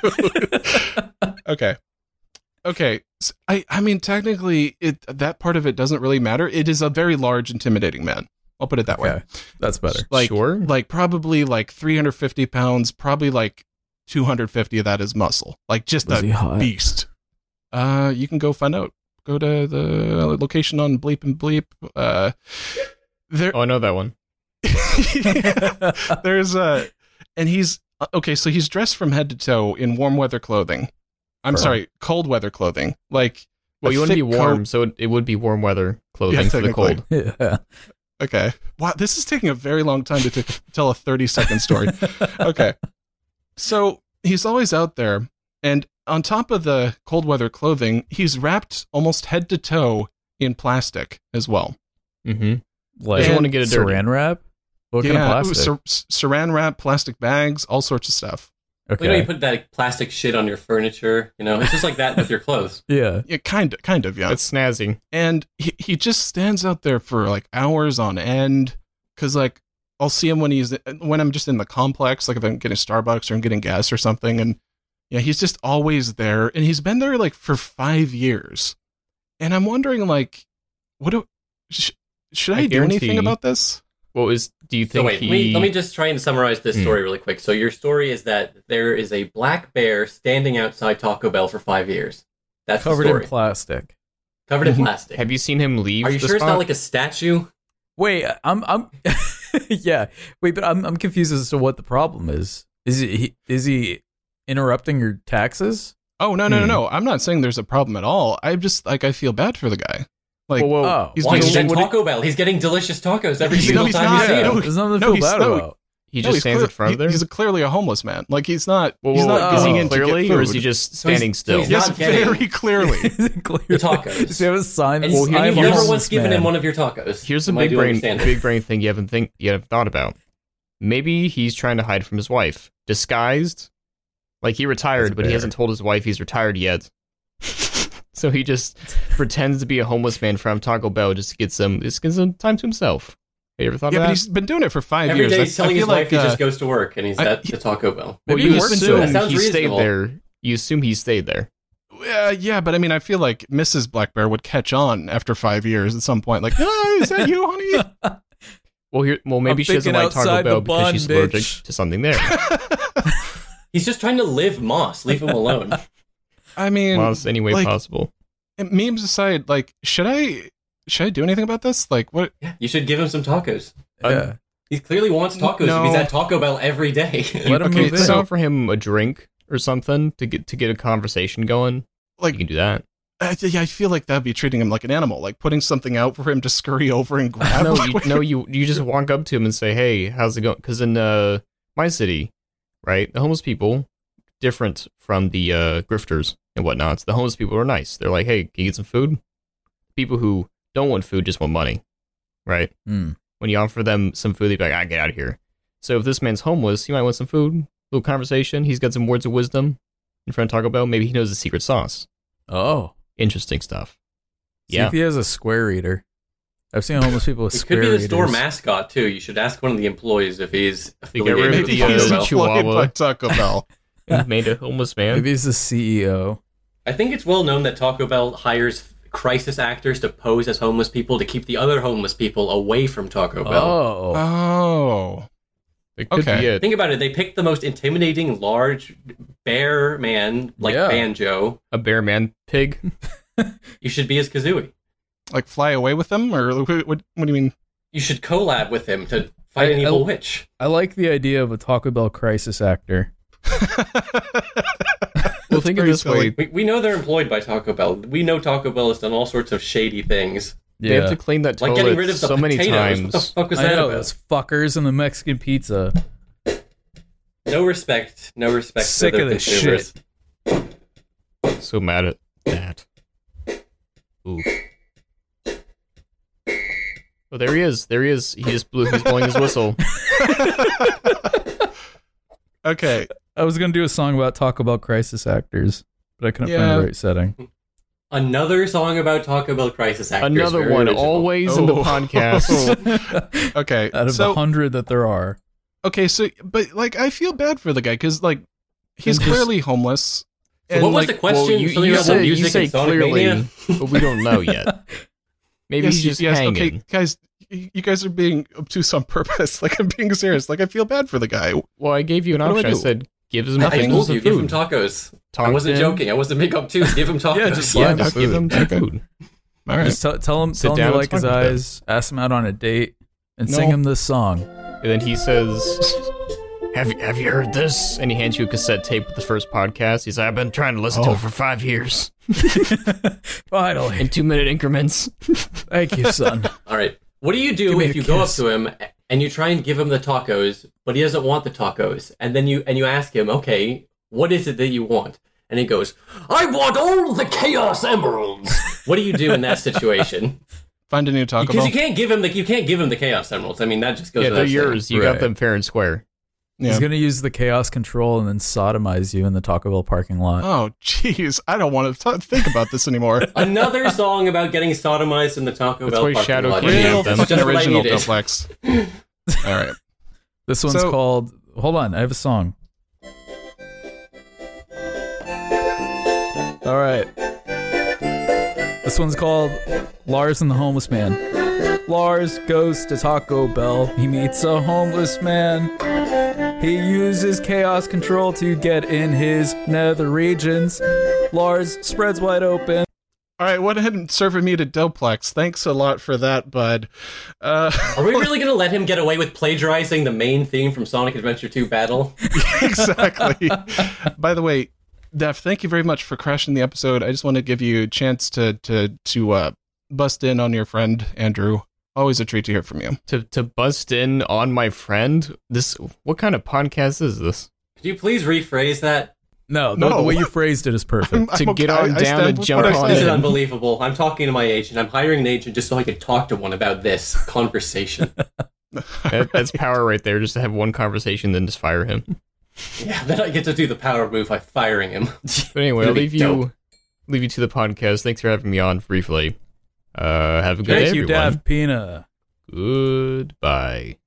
Okay. Okay. S- I, I mean, technically, it that part of it doesn't really matter. It is a very large, intimidating man. I'll put it that way. Okay, that's better. Like, Sure. like probably like three hundred fifty pounds, probably like two hundred fifty of that is muscle. Like just Was he a hot? beast. Uh, you can go find out. Go to the location on Bleep and Bleep. Uh, there, Oh, I know that one. there's a, and he's okay. So he's dressed from head to toe in warm weather clothing. I'm Fair. sorry, cold weather clothing. Like, Well, a you want to be thick warm, coat- so it, it would be warm weather clothing Yeah, for the technically. cold. Yeah. Okay. Wow, this is taking a very long time to t- tell a thirty second story. Okay. So he's always out there, and on top of the cold weather clothing, he's wrapped almost head to toe in plastic as well. Mm-hmm. Like Doesn't wanna get it dirty. saran wrap? What kind of yeah, plastic? sar- saran wrap, plastic bags, all sorts of stuff. okay. You know, you put that plastic shit on your furniture. You know, it's just like that with your clothes. yeah. Yeah, kind of, kind of, yeah. That's snazzy. And he, he just stands out there for like hours on end. Cause like I'll see him when he's when I'm just in the complex, like if I'm getting Starbucks or I'm getting gas or something, and yeah, he's just always there, and he's been there like for five years, and I'm wondering like, what do sh- should I, I do anything guarantee- about this? What was? Do you So think wait, he? let me, let me just try and summarize this Hmm. story really quick. So your story is that there is a black bear standing outside Taco Bell for five years. That's Covered the story. in plastic. Covered in plastic. Have you seen him leave? Are you the sure it's spot? not like a statue? Wait, I'm I'm yeah. Wait, but I'm I'm confused as to what the problem is. Is he is he interrupting your taxes? Oh no no no Hmm. no! I'm not saying there's a problem at all. I just like I feel bad for the guy. Like Whoa, whoa. Oh, he's Why? doing- He's at what he- Taco Bell. He's getting delicious tacos every No, single he's time not. you see Yeah, him. no, There's nothing to no, feel he's- bad no, about. He no, just he's stands clear- in front he- of there. He's a, clearly a homeless man. Like he's not. Whoa, he's whoa, not whoa. getting Is in he to get clearly, or is he food. just So he's- standing so still? he's Yes, not getting- very clearly. Clearly. The tacos. Does he have a sign that And, says, and "I'm you've a never homeless once given man"? him one of your tacos. Here's a Am I big doing brain, understand it? big brain thing you haven't think you haven't thought about. Maybe he's trying to hide from his wife, disguised. Like he As a retired, but he bear. hasn't told his wife he's retired yet. So he just pretends to be a homeless man from Taco Bell just to get some, just get some time to himself. Have you ever thought Yeah, of but that? he's been doing it for five Every years. day I- he's I telling his feel wife like, he uh, just goes to work and he's I- at he- the Taco Bell. Well, Maybe you he you works assume there. That sounds he stayed reasonable. there. You assume he stayed there. Uh, yeah, but I mean, I feel like Missus Black Bear would catch on after five years at some point. Like, oh, is that you, honey? Well, here, well, maybe I'm she doesn't thinking like Taco outside Bell the because bun, she's allergic bitch. to something there. He's just trying to live Moss. Leave him alone. I mean, Well, it's any way like- possible. memes aside, like, should I? should I do anything about this? Like, what? Yeah, you should give him some tacos. Yeah. He clearly wants tacos No. if he's at Taco Bell every day. Let him Okay, move in. Put so- out for him a drink or something to get to get a conversation going. Like, You can do that. I, yeah, I feel like that'd be treating him like an animal, like putting something out for him to scurry over and grab. No, Like, you, no, you you just walk up to him and say, "Hey, how's it going?" Because in uh, my city, right, the homeless people different from the uh, grifters and whatnots. The homeless people are nice. They're like, "Hey, can you get some food?" People who don't want food just want money, right? Hmm. When you offer them some food, they'd be like, "I get out of here." So if this man's homeless, he might want some food, little conversation. He's got some words of wisdom in front of Taco Bell. Maybe he knows the secret sauce. Oh. Interesting stuff. See Yeah. if he has a square reader. I've seen homeless people with It square could be the readers. store mascot too. You should ask one of the employees if he's They get rid affiliated of with the, Taco uh, Bell. employed Chihuahua. by Taco Bell. And made a homeless man. Maybe he's the C E O. I think it's well known that Taco Bell hires crisis actors to pose as homeless people to keep the other homeless people away from Taco Bell. Oh. Oh, It could Okay. be it. Think about it. They picked the most intimidating, large bear man like Yeah. Banjo. A bear man pig. You should be his Kazooie. like fly away with them, or what? What, what do you mean? You should collab with him to fight an I- evil I- witch. I like the idea of a Taco Bell crisis actor. Well, think of very this silly. way. We, we know they're employed by Taco Bell. We know Taco Bell has done all sorts of shady things. They Yeah. have to clean that Like toilet getting rid of the so many potatoes. What the times. fuck was I that know, about? those fuckers and the Mexican pizza. No respect. No respect Sick for of the this consumers. shit. So mad at that. Ooh. Oh, there he is. There he is. He just blew. He's blowing his whistle. Okay, I was going to do a song about Taco Bell crisis actors, but I couldn't Yeah. find the right setting. Another song about Taco Bell crisis actors. Another Very one. original. Always in the Oh. podcast. okay. Out of so the hundred that there are. okay, so but like I feel bad for the guy because like he's Then just- clearly homeless. So what was like, the question? Well, you, Something you about the say, music you say and Sonic clearly, Mania? but we don't know yet. Maybe yes, he's just yes, hanging. okay, guys, y- you guys are being obtuse on purpose. Like I'm being serious. Like I feel bad for the guy. Well, I gave you an What do I option. I, do? said, give him I Nothing. told some you, give him food. tacos. I Talked wasn't in. joking. I wasn't being obtuse. Give him tacos. Yeah, just Yeah, Find just the give food. him some Okay. food. All right. Just tell, tell him, Sit tell him down you and like his talk about it. eyes, ask him out on a date, and No. sing him this song. And then he says, have you, have you heard this? And he hands you a cassette tape with the first podcast. He's like, I've been trying to listen to Oh. it for five years Finally. in two minute increments. Thank you, son. All right. What do you Give do me if a you go up kiss. to him and you try and give him the tacos, but he doesn't want the tacos, and then you and you ask him, okay, what is it that you want? And he goes, I want all the Chaos Emeralds. What do you do in that situation? Find a new Taco Because Bell. you can't give him the you can't give him the Chaos Emeralds. I mean, that just goes. Yeah, they're without saying. yours. You Right. got them fair and square. Yeah. He's going to use the chaos control and then sodomize you in the Taco Bell parking lot. Oh, jeez. I don't want to think about this anymore. Another song about getting sodomized in the Taco That's Bell why parking Shadow lot. King Yeah, has them. that's Fucking just what I original needed. Duplex. All right. This one's So- called. Hold on, I have a song. All right. This one's called Lars and the Homeless Man. Lars goes to Taco Bell. He meets a homeless man. He uses chaos control to get in his nether regions. Lars spreads wide open. All right, went ahead and serving me to Duplex. Thanks a lot for that, bud. Uh, Are we really going to let him get away with plagiarizing the main theme from Sonic Adventure two Battle? exactly. By the way, Def, thank you very much for crashing the episode. I just want to give you a chance to to to uh, bust in on your friend Andrew. Always a treat to hear from you. To to bust in on my friend. This what kind of podcast is this? Could you please rephrase that? No, the, No. the way you phrased it is perfect. I'm To get okay. on I- I down stand and with jump what I on This said. is in. unbelievable. I'm talking to my agent. I'm hiring an agent just so I could talk to one about this conversation. That, that's power right there. Just to have one conversation, then just fire him. Yeah, then I get to do the power move by firing him. But anyway, I'll It'll be leave you dope. leave you to the podcast. Thanks for having me on briefly. Uh, have a good Thank day, you, everyone. Dav Pina. Goodbye.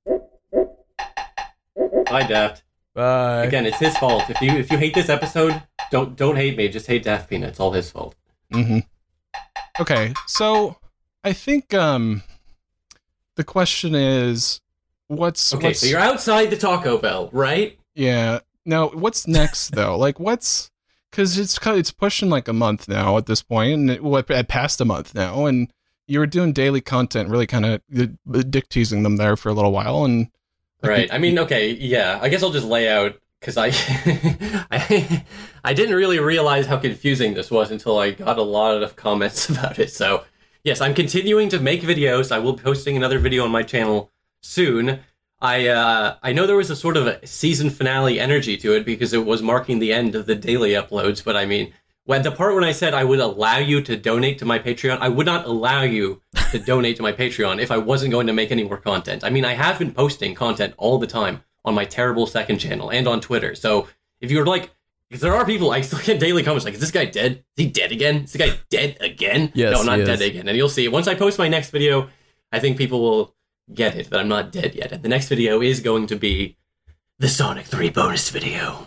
Bye, Daft. Bye. Again, it's his fault. If you if you hate this episode, don't don't hate me. Just hate Daft Peanut. It's all his fault. Mm-hmm. Okay, so I think um, the question is, what's Okay, what's so you're outside the Taco Bell, right? yeah. Now, what's next though? Like, what's because it's kind of- it's pushing like a month now at this point, and it, what at past a month now, and you were doing daily content, really kind of dick teasing them there for a little while, and like, right. you, I mean, okay, yeah. I guess I'll just lay out because I, I, I didn't really realize how confusing this was until I got a lot of comments about it. So, yes, I'm continuing to make videos. I will be posting another video on my channel soon. I uh, I know there was a sort of a season finale energy to it because it was marking the end of the daily uploads. But I mean, when the part when I said I would allow you to donate to my Patreon, I would not allow you to donate to my Patreon if I wasn't going to make any more content. I mean, I have been posting content all the time on my terrible second channel and on Twitter. So if you're like, if there are people, I still get daily comments like, is this guy dead? Is he dead again? Is this guy dead again? Yes, no, not he dead is. again. And you'll see, once I post my next video, I think people will get it, that I'm not dead yet. And the next video is going to be the Sonic three bonus video.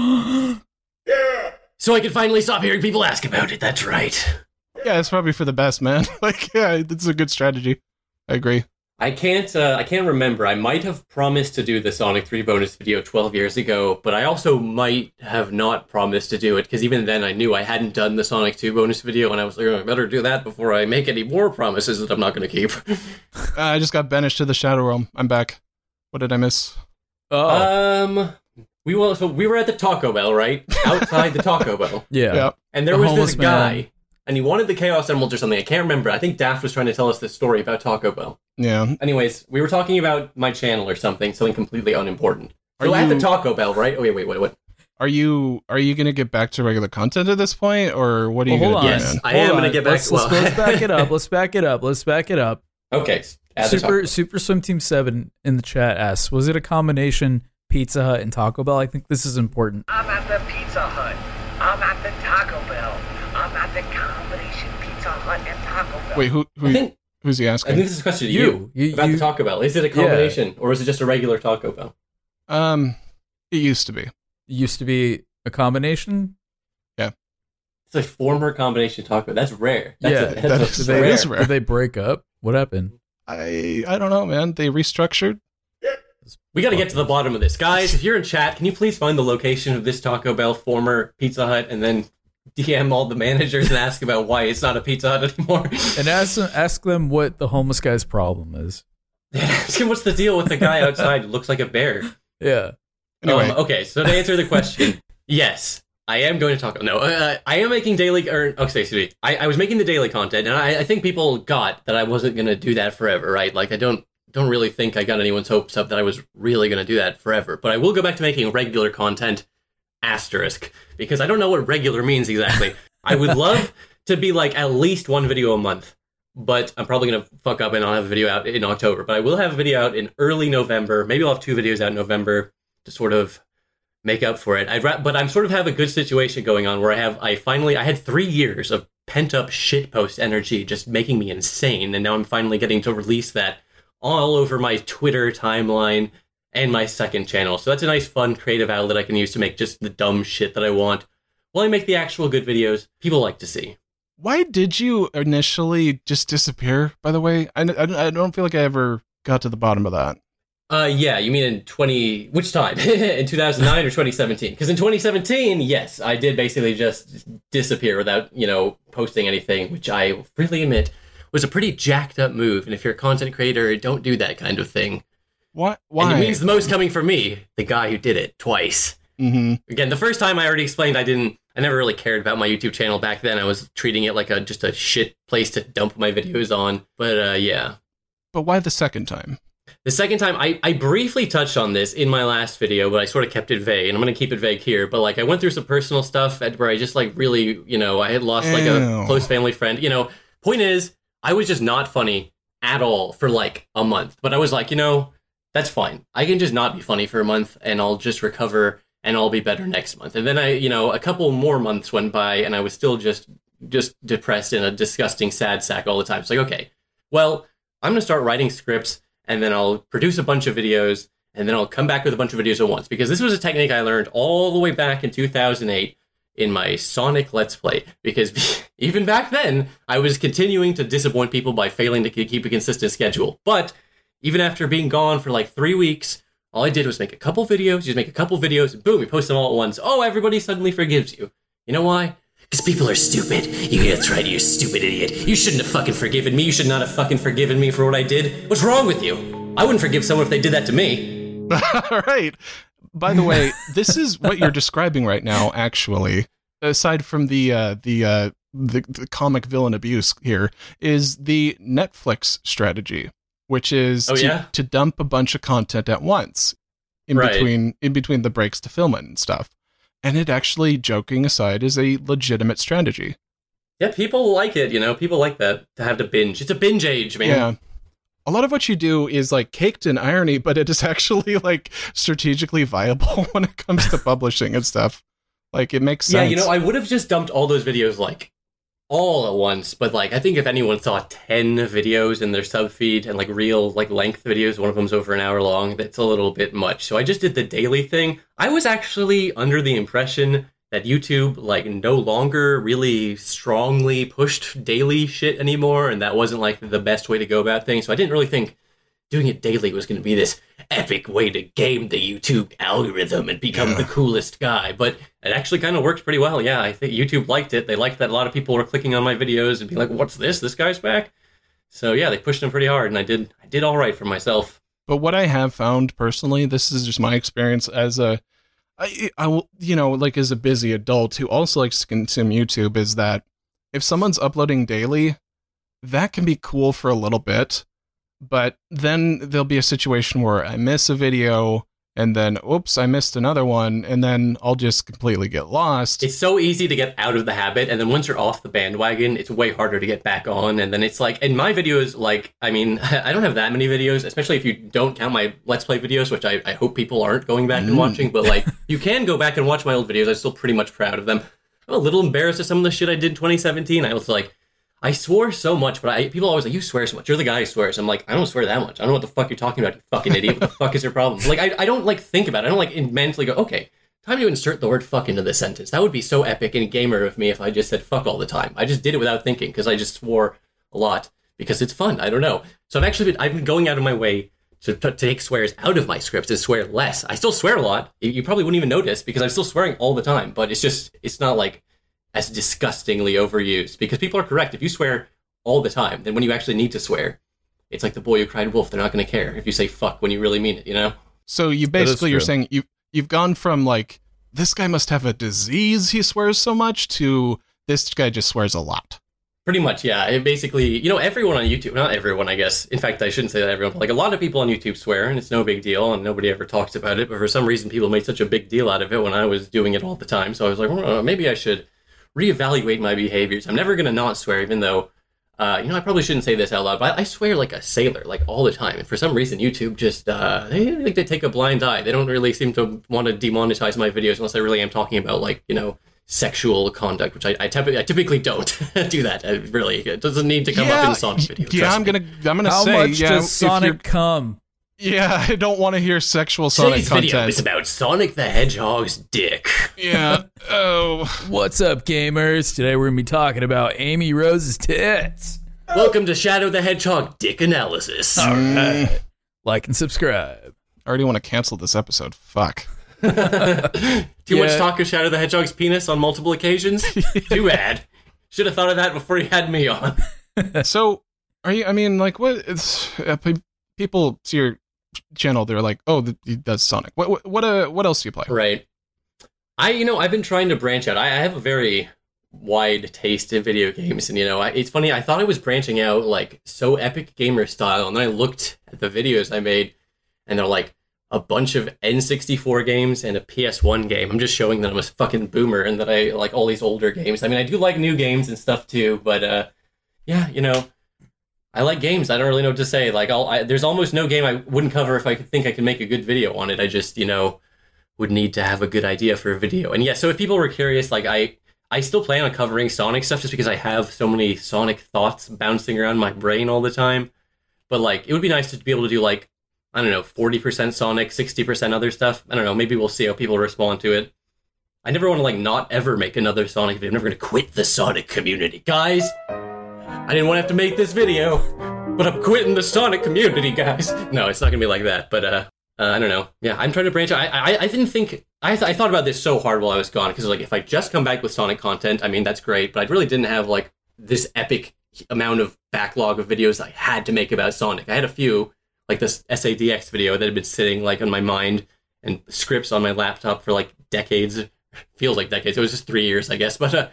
So I can finally stop hearing people ask about it, that's right. yeah, it's probably for the best, man. Like, yeah, it's a good strategy. I agree. I can't uh, I can't remember. I might have promised to do the Sonic three bonus video twelve years ago, but I also might have not promised to do it, because even then I knew I hadn't done the Sonic two bonus video, and I was like, oh, I better do that before I make any more promises that I'm not going to keep. Uh, I just got banished to the Shadow Realm. I'm back. What did I miss? Oh, Um, we were, so we were at the Taco Bell, right? Outside the Taco Bell. yeah. Yeah. And there The was homeless this guy, man. and he wanted the Chaos Emeralds or something. I can't remember. I think Daft was trying to tell us this story about Taco Bell. Yeah. Anyways, we were talking about my channel or something, something completely unimportant. Are So at you- the Taco Bell, right? Oh, wait, wait, wait, what? Are you are you gonna get back to regular content at this point, or what are you Well, hold gonna on. do? Yes, man? I Hold am going to on. get back. Let's, let's, well, let's back it up. Let's back it up. Let's back it up. Okay. at the Taco Super Bell. Super Swim Team Seven in the chat asks, was it a combination Pizza Hut and Taco Bell? I think this is important. I'm at the Pizza Hut. I'm at the Taco Bell. I'm at the combination Pizza Hut and Taco Bell. Wait, who, I who think who's he I asking? think this is a question to You. you, You- about you- the Taco Bell. Is it a combination, or is it just a regular Taco Bell? Um, it used to be. It used to be a combination. It's a former combination taco. That's rare. That's Yeah, a, that's that a is- Did that they, rare. is rare. did they break up? What happened? I I don't know, man. They restructured. We got to get to the bottom of this, guys. If you're in chat, can you please find the location of this Taco Bell former Pizza Hut, and then D M all the managers and ask about why it's not a Pizza Hut anymore? And ask them, ask them what the homeless guy's problem is. Ask him what's the deal with the guy outside who looks like a bear. Yeah. Anyway, Um, okay, so to answer the question, yes, I am going to talk. No, uh, I am making daily. Or okay, excuse me. I, I was making the daily content, and I, I think people got that I wasn't going to do that forever, right? Like, I don't don't really think I got anyone's hopes up that I was really going to do that forever. But I will go back to making regular content. Asterisk, because I don't know what regular means exactly. I would love to be like at least one video a month, but I'm probably going to fuck up and I'll have a video out in October. But I will have a video out in early November. Maybe I'll have two videos out in November to sort of make up for it. I'd ra- but I'm sort of have a good situation going on where I have, I finally, I had three years of pent up shitpost energy just making me insane. And now I'm finally getting to release that all over my Twitter timeline and my second channel. So that's a nice, fun, creative outlet I can use to make just the dumb shit that I want while I make the actual good videos people like to see. why did you initially just disappear? By the way, I, I, I don't feel like I ever got to the bottom of that. Uh, yeah, you mean in twenty, which time? In two thousand nine or twenty seventeen? Because in twenty seventeen, yes, I did basically just disappear without, you know, posting anything, which I freely admit was a pretty jacked up move. And if you're a content creator, don't do that kind of thing. What? Why? And it means the most coming from me, the guy who did it twice. Mm-hmm. Again, the first time I already explained I didn't, I never really cared about my YouTube channel back then. I was treating it like a just a shit place to dump my videos on. But uh, yeah. But why the second time? The second time, I, I briefly touched on this in my last video, but I sort of kept it vague, and I'm going to keep it vague here. But, like, I went through some personal stuff at, where I just, like, really, you know, I had lost, like, a Ew. close family friend. You know, point is, I was just not funny at all for, like, a month. But I was like, you know, that's fine. I can just not be funny for a month, and I'll just recover, and I'll be better next month. And then I, you know, a couple more months went by, and I was still just, just depressed and a disgusting sad sack all the time. It's like, okay, well, I'm going to start writing scripts, and then I'll produce a bunch of videos, and then I'll come back with a bunch of videos at once. Because this was a technique I learned all the way back in two thousand eight in my Sonic Let's Play. Because even back then, I was continuing to disappoint people by failing to keep a consistent schedule. But even after being gone for like three weeks, all I did was make a couple videos, just make a couple videos, and boom, you post them all at once. Oh, everybody suddenly forgives you. You know why? Because people are stupid. You that's right, you stupid idiot. You shouldn't have fucking forgiven me. You should not have fucking forgiven me for what I did. What's wrong with you? I wouldn't forgive someone if they did that to me. All right. By the way, this is what you're describing right now, actually. Aside from the uh, the, uh, the the comic villain abuse here, is the Netflix strategy, which is oh, to, yeah? to dump a bunch of content at once in Right. between in between the breaks to film it and stuff. And it actually, joking aside, is a legitimate strategy. Yeah, people like it, you know? People like that, to have to binge. It's a binge age, man. Yeah. A lot of what you do is like caked in irony, but it is actually like strategically viable when it comes to publishing and stuff. Like it makes sense. Yeah, you know, I would have just dumped all those videos, like, all at once, but, like, I think if anyone saw ten videos in their sub feed and, like, real, like, length videos, one of them's over an hour long, that's a little bit much. So I just did the daily thing. I was actually under the impression that YouTube, like, no longer really strongly pushed daily shit anymore, and that wasn't, like, the best way to go about things. So I didn't really think doing it daily was going to be this epic way to game the YouTube algorithm and become Yeah. the coolest guy. But it actually kind of worked pretty well. Yeah, I think YouTube liked it. They liked that a lot of people were clicking on my videos and being like, what's this? This guy's back? So yeah, they pushed him pretty hard, and I did I did all right for myself. But what I have found personally, this is just my experience as a, I, I will, you know, like as a busy adult who also likes to consume YouTube, is that if someone's uploading daily, that can be cool for a little bit. But then there'll be a situation where I miss a video and then, oops, I missed another one. And then I'll just completely get lost. It's so easy to get out of the habit, and then once you're off the bandwagon, it's way harder to get back on. And then it's like, and my videos, like, I mean, I don't have that many videos, especially if you don't count my Let's Play videos, which I, I hope people aren't going back and watching. But, like, you can go back and watch my old videos. I'm still pretty much proud of them. I'm a little embarrassed of some of the shit I did in twenty seventeen. I was like, I swore so much, but I, people always like, you swear so much. You're the guy who swears. I'm like, I don't swear that much. I don't know what the fuck you're talking about, you fucking idiot. What the fuck is your problem? Like, I, I don't, like, think about it. I don't, like, mentally go, okay, time to insert the word fuck into this sentence. That would be so epic and gamer of me if I just said fuck all the time. I just did it without thinking, because I just swore a lot, because it's fun. I don't know. So I've actually been, I've been going out of my way to, to take swears out of my scripts and swear less. I still swear a lot. You, you probably wouldn't even notice, because I'm still swearing all the time, but it's just, it's not, like, as disgustingly overused, because people are correct. If you swear all the time, then when you actually need to swear, it's like the boy who cried wolf. They're not going to care if you say fuck when you really mean it, you know? So you That is basically, you're true. saying you, you've gone from like, this guy must have a disease, he swears so much, to this guy just swears a lot. Pretty much, yeah. It basically, you know, everyone on YouTube, not everyone, I guess. In fact, I shouldn't say that everyone, but like a lot of people on YouTube swear, and it's no big deal, and nobody ever talks about it. But for some reason, people made such a big deal out of it when I was doing it all the time. So I was like, well, maybe I should reevaluate my behaviors. I'm never going to not swear, even though, uh, you know, I probably shouldn't say this out loud, but I, I swear like a sailor, like all the time. And for some reason, YouTube just, uh, they think they take a blind eye. They don't really seem to want to demonetize my videos unless I really am talking about, like, you know, sexual conduct, which I, I, typically, I typically don't do that. I really, it doesn't need to come up in Sonic videos. Yeah, trust I'm me. gonna, I'm gonna How say, much yeah, does if Sonic you're- come? Yeah, I don't want to hear sexual Sonic Today's video content. is about Sonic the Hedgehog's dick. Yeah. Oh. What's up, gamers? Today we're gonna be talking about Amy Rose's tits. Welcome to Shadow the Hedgehog Dick Analysis. All right, like and subscribe. I already want to cancel this episode. Fuck. Too Yeah. much talk of Shadow the Hedgehog's penis on multiple occasions? Too bad. Should have thought of that before you had me on. So, are you? I mean, like, what? It's uh, pe- people see your channel. They're like, oh, th- he does Sonic. What? What? What, uh, what else do you play? Right. I, you know, I've been trying to branch out. I, I have a very wide taste in video games, and, you know, I, it's funny, I thought I was branching out, like, so epic gamer style, and then I looked at the videos I made, and they're like, a bunch of N sixty-four games and a P S one game. I'm just showing that I'm a fucking boomer and that I like all these older games. I mean, I do like new games and stuff too, but uh, yeah, you know, I like games. I don't really know what to say. Like, I'll, I, there's almost no game I wouldn't cover if I could think I could make a good video on it. I just, you know, would need to have a good idea for a video. And yeah, so if people were curious, like I, I still plan on covering Sonic stuff just because I have so many Sonic thoughts bouncing around my brain all the time. But like, it would be nice to be able to do like, I don't know, forty percent Sonic, sixty percent other stuff. I don't know, maybe we'll see how people respond to it. I never want to, like, not ever make another Sonic video. I'm never going to quit the Sonic community. Guys, I didn't want to have to make this video, but I'm quitting the Sonic community, guys. No, it's not going to be like that, but, uh, uh, I don't know. Yeah, I'm trying to branch out. I, I, I didn't think I, th- I thought about this so hard while I was gone, because like if I just come back with Sonic content, I mean, that's great, but I really didn't have like this epic amount of backlog of videos I had to make about Sonic. I had a few, like this S A D X video that had been sitting like on my mind, and scripts on my laptop for like decades. Feels like decades. It was just three years, I guess. But uh,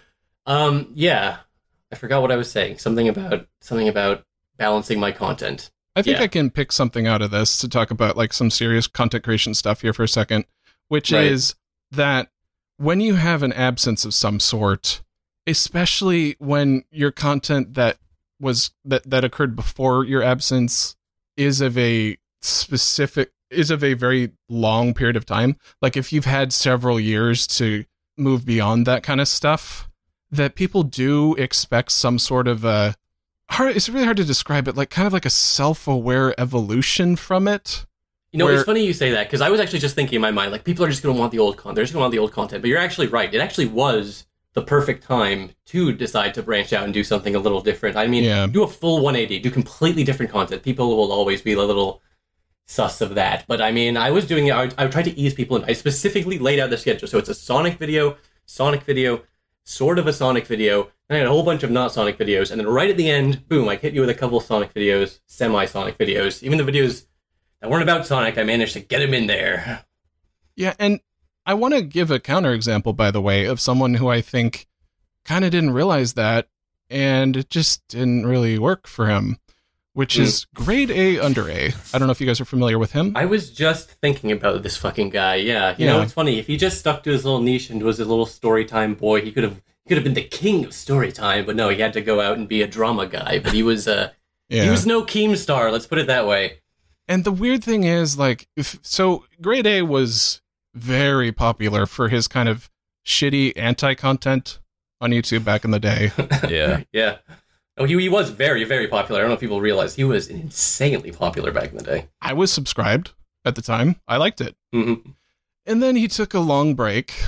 um, yeah, I forgot what I was saying. Something about something about balancing my content. I think Yeah. I can pick something out of this to talk about like some serious content creation stuff here for a second, which Right. is that when you have an absence of some sort, especially when your content that was that, that occurred before your absence is of a specific is of a very long period of time, like if you've had several years to move beyond that kind of stuff, that people do expect some sort of a hard, it's really hard to describe it, like kind of like a self-aware evolution from it. You know, Where- it's funny you say that, because I was actually just thinking in my mind, like, people are just going to want the old content. They're just going to want the old content. But you're actually right. It actually was the perfect time to decide to branch out and do something a little different. I mean, Yeah. do a full one eighty, do completely different content. People will always be a little sus of that. But I mean, I was doing it. I, I tried to ease people in. I specifically laid out the schedule. So it's a Sonic video, Sonic video, sort of a Sonic video, and I had a whole bunch of not Sonic videos. And then right at the end, boom, I hit you with a couple of Sonic videos, semi-Sonic videos. Even the videos that weren't about Sonic, I managed to get him in there. Yeah, and I want to give a counterexample, by the way, of someone who I think kind of didn't realize that, and it just didn't really work for him, which Mm. is Grade A Under A. I don't know if you guys are familiar with him. I was just thinking about this fucking guy. Yeah, you Yeah. know, it's funny. If he just stuck to his little niche and was a little story time boy, he could have he could have been the king of story time. But no, he had to go out and be a drama guy. But he was uh, Yeah. he was no Keemstar. Let's put it that way. And the weird thing is, like, if, so Grade A was very popular for his kind of shitty anti-content on YouTube back in the day. Yeah. Yeah. Oh, he, he was very, very popular. I don't know if people realize he was insanely popular back in the day. I was subscribed at the time. I liked it. Mm-hmm. And then he took a long break.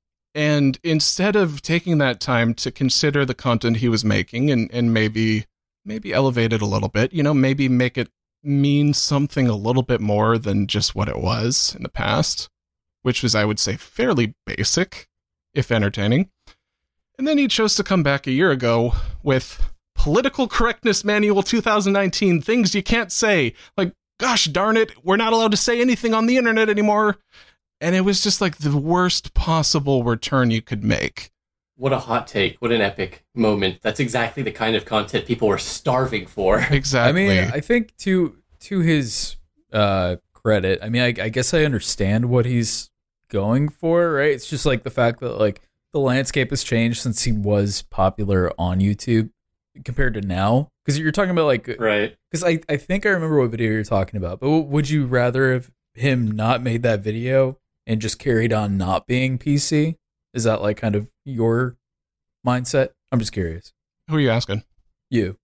And instead of taking that time to consider the content he was making and, and maybe maybe elevate it a little bit, you know, maybe make it mean something a little bit more than just what it was in the past, which was, I would say, fairly basic, if entertaining. And then he chose to come back a year ago with Political Correctness Manual two thousand nineteen, things you can't say. Like, gosh darn it, we're not allowed to say anything on the internet anymore. And it was just like the worst possible return you could make. What a hot take. What an epic moment. That's exactly the kind of content people were starving for. Exactly. I mean, I think to to his uh, credit, I mean, I, I guess I understand what he's going for, right? It's just like the fact that like the landscape has changed since he was popular on YouTube compared to now. Because you're talking about like, Right. because I, I think I remember what video you're talking about, but w- would you rather have him not made that video and just carried on not being P C? Is that like kind of your mindset? I'm just curious. Who are you asking? You.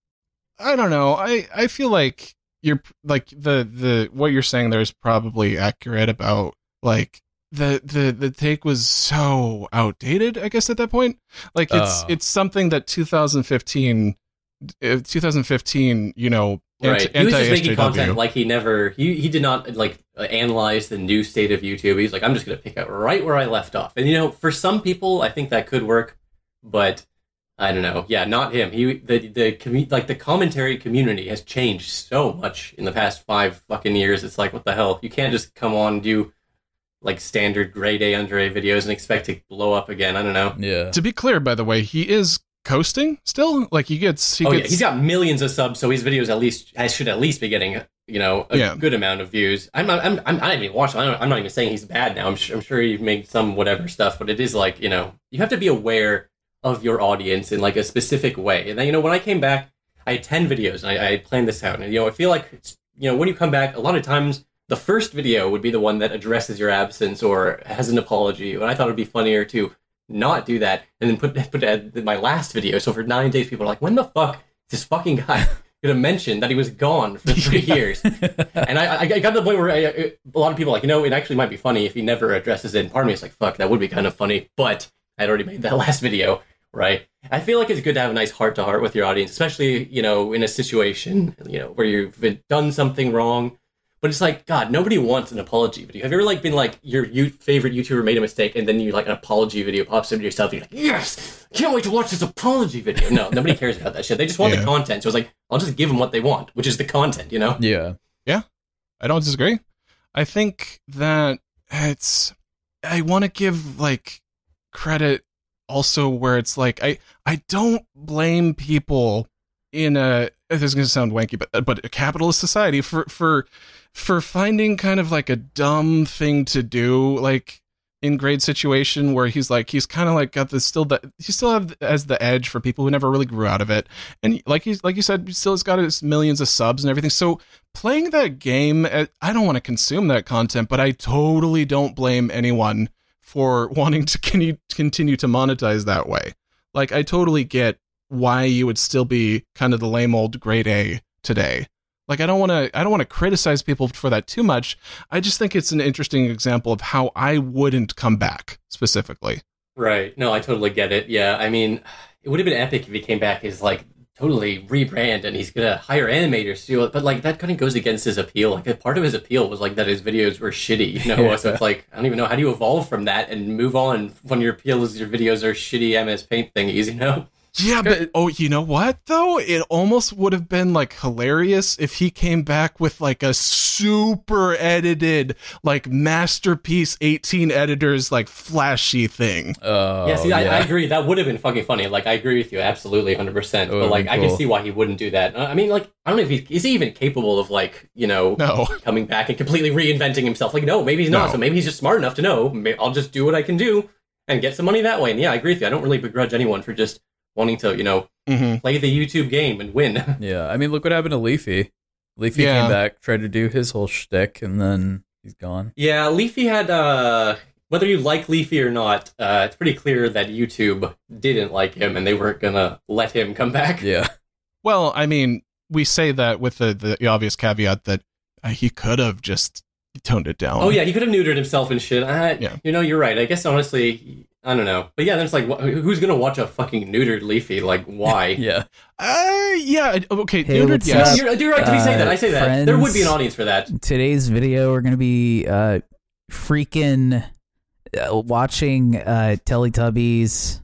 I don't know. I, I feel like you're like the, the what you're saying there is probably accurate about like the the the take was so outdated, I guess, at that point. Like it's Oh. it's something that twenty fifteen uh, twenty fifteen, you know, Right. anti He was just making S J W. content like he never, he, he did not like uh, analyze the new state of YouTube. He's like, I'm just going to pick up right where I left off. And you know, for some people, I think that could work, but I don't know. Yeah, not him. He, the, the, commu- like the commentary community has changed so much in the past five fucking years. It's like, what the hell? You can't just come on and do like standard grade A under A videos and expect to blow up again. I don't know. Yeah. To be clear, by the way, he is coasting still. Like he gets he oh gets yeah, he's got millions of subs, so his videos at least I should at least be getting you know a Yeah. good amount of views. I'm not, I'm I'm not even watching. I'm not, I'm not even saying he's bad now. I'm sure, I'm sure he made some whatever stuff, but it is like you know you have to be aware of your audience in like a specific way. And then you know when I came back, I had ten videos and I, I planned this out. And you know I feel like it's, you know when you come back, a lot of times the first video would be the one that addresses your absence or has an apology. And I thought it'd be funnier to not do that and then put put that in my last video. So for nine days, people are like, when the fuck is this fucking guy gonna mention that he was gone for three years? And I, I got to the point where I, a lot of people are like, you know, it actually might be funny if he never addresses it. And part of me is like, fuck, that would be kind of funny. But I'd already made that last video, right? I feel like it's good to have a nice heart to heart with your audience, especially, you know, in a situation, you know, where you've been, done something wrong, But it's like, God, nobody wants an apology video. Have you ever like been like your you- favorite YouTuber made a mistake and then you like an apology video pops into yourself and you're like, yes, can't wait to watch this apology video. No, nobody cares about that shit. They just want Yeah. the content. So it's like, I'll just give them what they want, which is the content, you know? Yeah. I don't disagree. I think that it's, I want to give like credit also where it's like, I, I don't blame people in a, this is going to sound wanky, but, but a capitalist society for, for, for finding kind of like a dumb thing to do, like in grade situation where he's like, he's kind of like got this still that he still have as the edge for people who never really grew out of it. And like he's, like you said, he still has got his millions of subs and everything. So playing that game, I don't want to consume that content, but I totally don't blame anyone for wanting to con- continue to monetize that way. Like, I totally get why you would still be kind of the lame old grade A today. Like, I don't want to I don't want to criticize people for that too much. I just think it's an interesting example of how I wouldn't come back specifically. Right. No, I totally get it. Yeah, I mean, it would have been epic if he came back as like totally rebrand and he's gonna hire animators to do it, but like that kind of goes against his appeal. Like a part of his appeal was like that his videos were shitty, you know? Yeah. So it's like, I don't even know, how do you evolve from that and move on when your appeal is your videos are shitty M S Paint thingies, you know? Yeah, but oh, you know what though? It almost would have been like hilarious if he came back with like a super edited, like masterpiece eighteen editors, like flashy thing. Oh, yeah, see, I, yeah. I agree. That would have been fucking funny. Like, I agree with you absolutely one hundred percent. That would But, have like, been I can cool. see why he wouldn't do that. Uh, I mean, like, I don't know if he is he even capable of, like, you know, No. coming back and completely reinventing himself. Like, no, maybe he's not. No. So maybe he's just smart enough to know, may- I'll just do what I can do and get some money that way. And yeah, I agree with you. I don't really begrudge anyone for just wanting to, you know, Mm-hmm. play the YouTube game and win. Yeah, I mean, look what happened to Leafy. Leafy Yeah. came back, tried to do his whole shtick, and then he's gone. Yeah, Leafy had, uh, whether you like Leafy or not, uh, it's pretty clear that YouTube didn't like him and they weren't gonna let him come back. Yeah. Well, I mean, we say that with the, the obvious caveat that uh, he could have just toned it down. Oh yeah, he could have neutered himself and shit. I, Yeah. You know, you're right. I guess honestly, I don't know. But yeah, then it's like, wh- who's gonna watch a fucking neutered Leafy? Like, why? Yeah. Uh, yeah. Okay. Hey, neutered, what's No, yes. up? you're, you're right. To be say Uh, that, I say that. There would be an friends. audience for that. Today's video, we're going to be uh, freaking uh, watching uh, Teletubbies.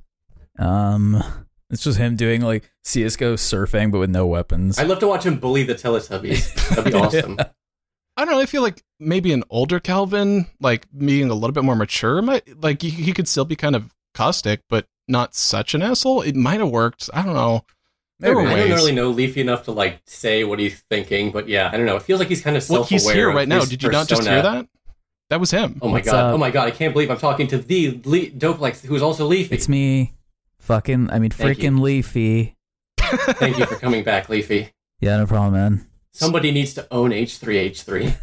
Um, It's just him doing like C S G O surfing, but with no weapons. I'd love to watch him bully the Teletubbies. That'd be awesome. I don't know. I feel like maybe an older Calvin, like being a little bit more mature, might like he, he could still be kind of caustic, but not such an asshole. It might have worked. I don't know. There Maybe. were I don't ways. really know Leafy enough to like say what he's thinking, but yeah, I don't know. It feels like he's kind of Well, self-aware. he's here of right now. his Did you not just persona. hear that? That was him. Oh my What's god! up? Oh my god! I can't believe I'm talking to the Le- Doplex, who's also Leafy. it's me. Fucking, I mean, Thank freaking you. Leafy. Thank you for coming back, Leafy. Yeah, no problem, man. Somebody needs to own H three H three.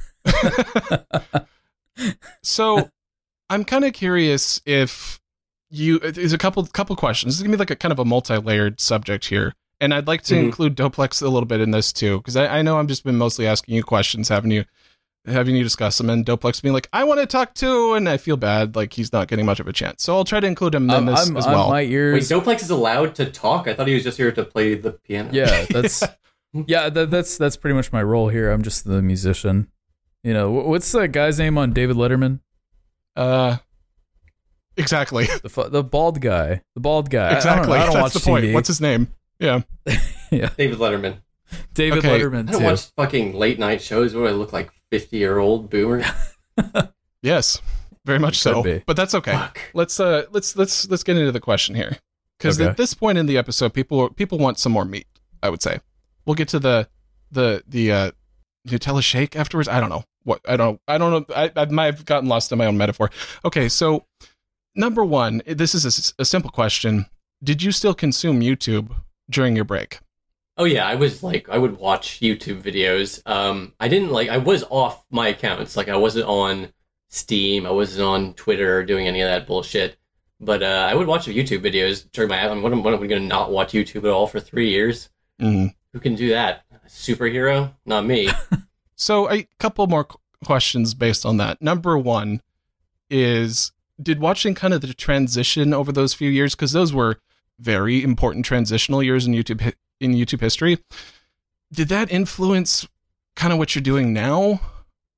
So I'm kind of curious if you there's a couple couple questions. This is gonna be like a kind of a multi-layered subject here. And I'd like to Mhm. include Doplex a little bit in this too, because I, I know I've just been mostly asking you questions, having you having you discuss them, and Doplex being like, I want to talk too, and I feel bad like he's not getting much of a chance. So I'll try to include him in I'm, this I'm, as I'm- well. my Wait, ears. Doplex is allowed to talk? I thought he was just here to play the piano. Yeah, that's yeah, that, that's that's pretty much my role here. I'm just the musician. You know, wh- what's that guy's name on David Letterman? Uh, exactly, The fu- the bald guy. The bald guy. I- I don't know, exactly. I don't, That's watch the point. T V. What's his name? Yeah. David Letterman. David Okay. Letterman I don't too. watch fucking late night shows where I look like fifty year old boomer. Yes, very much Could so. be. But that's okay. Fuck. Let's uh let's let's let's get into the question here, because Okay. at this point in the episode, people people want some more meat. I would say we'll get to the the the uh, Nutella shake afterwards. I don't know what I don't I don't know. I, I might have gotten lost in my own metaphor. Okay, so number one, this is a s- a, simple question. Did you still consume YouTube during your break? Oh yeah, I was like, I would watch YouTube videos. Um, I didn't like, I was off my accounts. Like, I wasn't on Steam, I wasn't on Twitter or doing any of that bullshit. But uh, I would watch YouTube videos during my. I'm what am what am I going to not watch YouTube at all for three years? Mm. Who can do that? Superhero? Not me. So a couple more qu- questions based on that. Number one is, did watching kind of the transition over those few years, because those were very important transitional years in YouTube hi- in YouTube history, did that influence kind of what you're doing now?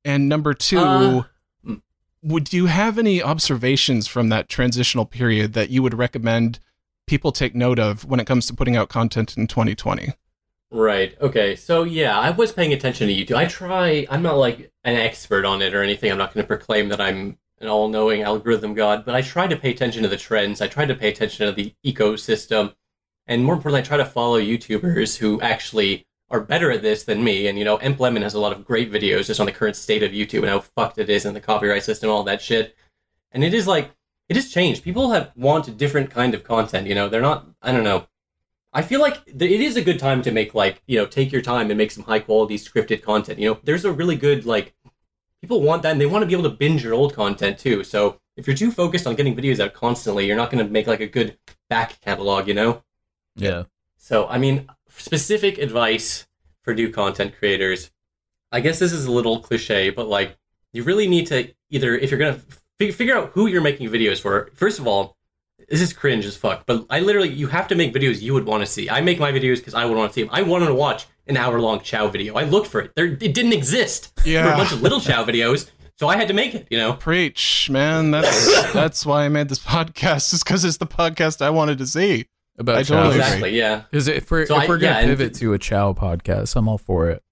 And number two, Uh, would you have any observations from that transitional period that you would recommend people take note of when it comes to putting out content in twenty twenty? Right. Okay. So yeah, I was paying attention to YouTube. I try. I'm not like an expert on it or anything. I'm not going to proclaim that I'm an all-knowing algorithm god, but I try to pay attention to the trends. I try to pay attention to the ecosystem, and more importantly, I try to follow YouTubers who actually are better at this than me. And you know, Emp Lemon has a lot of great videos just on the current state of YouTube and how fucked it is and the copyright system, all that shit. And it is like it has changed. People have want a different kind of content. You know, they're not. I don't know. I feel like it is a good time to make, like, you know, take your time and make some high quality scripted content. You know, there's a really good, like, people want that and they want to be able to binge your old content too. So if you're too focused on getting videos out constantly, you're not going to make like a good back catalog, you know? Yeah. So, I mean, specific advice for new content creators. I guess this is a little cliche, but like, you really need to either, if you're going to f- figure out who you're making videos for, first of all, this is cringe as fuck, but I literally, you have to make videos you would want to see. I make my videos because I would want to see them. I wanted to watch an hour-long Chow video. I looked for it. There, it didn't exist. Yeah. There were a bunch of little Chow videos, so I had to make it, you know? Preach, man. That's that's why I made this podcast, is because it's the podcast I wanted to see. About I Chow. totally agree. Exactly, yeah. Because if we're, So if I- we're going to yeah, and- pivot to a Chow podcast, I'm all for it.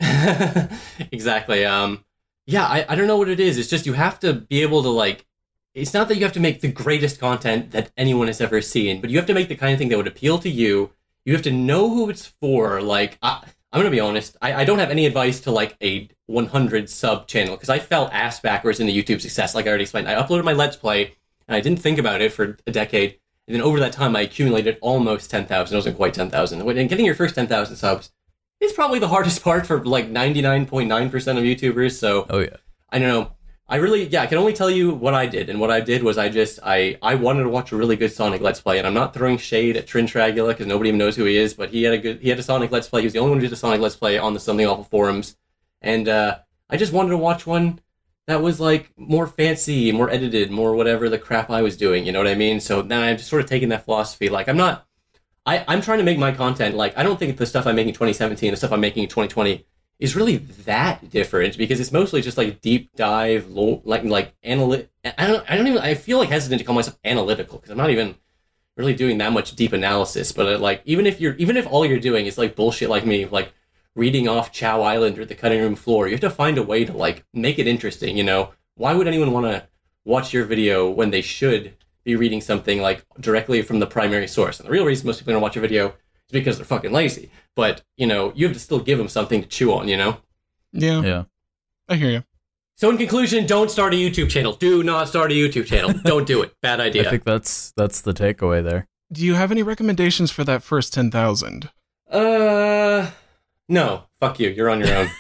Exactly. Um, yeah, I, I don't know what it is. It's just you have to be able to, like, it's not that you have to make the greatest content that anyone has ever seen, but you have to make the kind of thing that would appeal to you. You have to know who it's for. Like, I, I'm going to be honest, I, I don't have any advice to, like, a one hundred sub channel, because I fell ass backwards into YouTube success, like I already explained. I uploaded my Let's Play, and I didn't think about it for a decade, and then over that time, I accumulated almost ten thousand. It wasn't quite ten thousand. And getting your first ten thousand subs is probably the hardest part for, like, ninety-nine point nine percent of YouTubers, so... Oh, yeah. I don't know. I really, yeah, I can only tell you what I did. And what I did was I just, I, I wanted to watch a really good Sonic Let's Play. And I'm not throwing shade at Trintragula because nobody even knows who he is, but he had a good, he had a Sonic Let's Play. He was the only one who did a Sonic Let's Play on the Something Awful forums. And uh, I just wanted to watch one that was like more fancy, more edited, more whatever the crap I was doing. You know what I mean? So then I've just sort of taken that philosophy. Like, I'm not, I, I'm trying to make my content, like, I don't think the stuff I'm making in twenty seventeen, the stuff I'm making in twenty twenty is really that different, because it's mostly just like deep dive, low, like like analytic. I don't, I don't even. I feel like hesitant to call myself analytical because I'm not even really doing that much deep analysis. But it, like, even if you're, even if all you're doing is like bullshit, like me, like reading off Chow Island or the cutting room floor, you have to find a way to like make it interesting. You know, why would anyone want to watch your video when they should be reading something like directly from the primary source? And the real reason most people don't watch your video is because they're fucking lazy. But, you know, you have to still give them something to chew on, you know? Yeah, Yeah. I hear you. So in conclusion, don't start a YouTube channel. Do not start a YouTube channel. Don't do it. Bad idea. I think that's that's the takeaway there. Do you have any recommendations for that first ten thousand? Uh, no. Fuck you. You're on your own.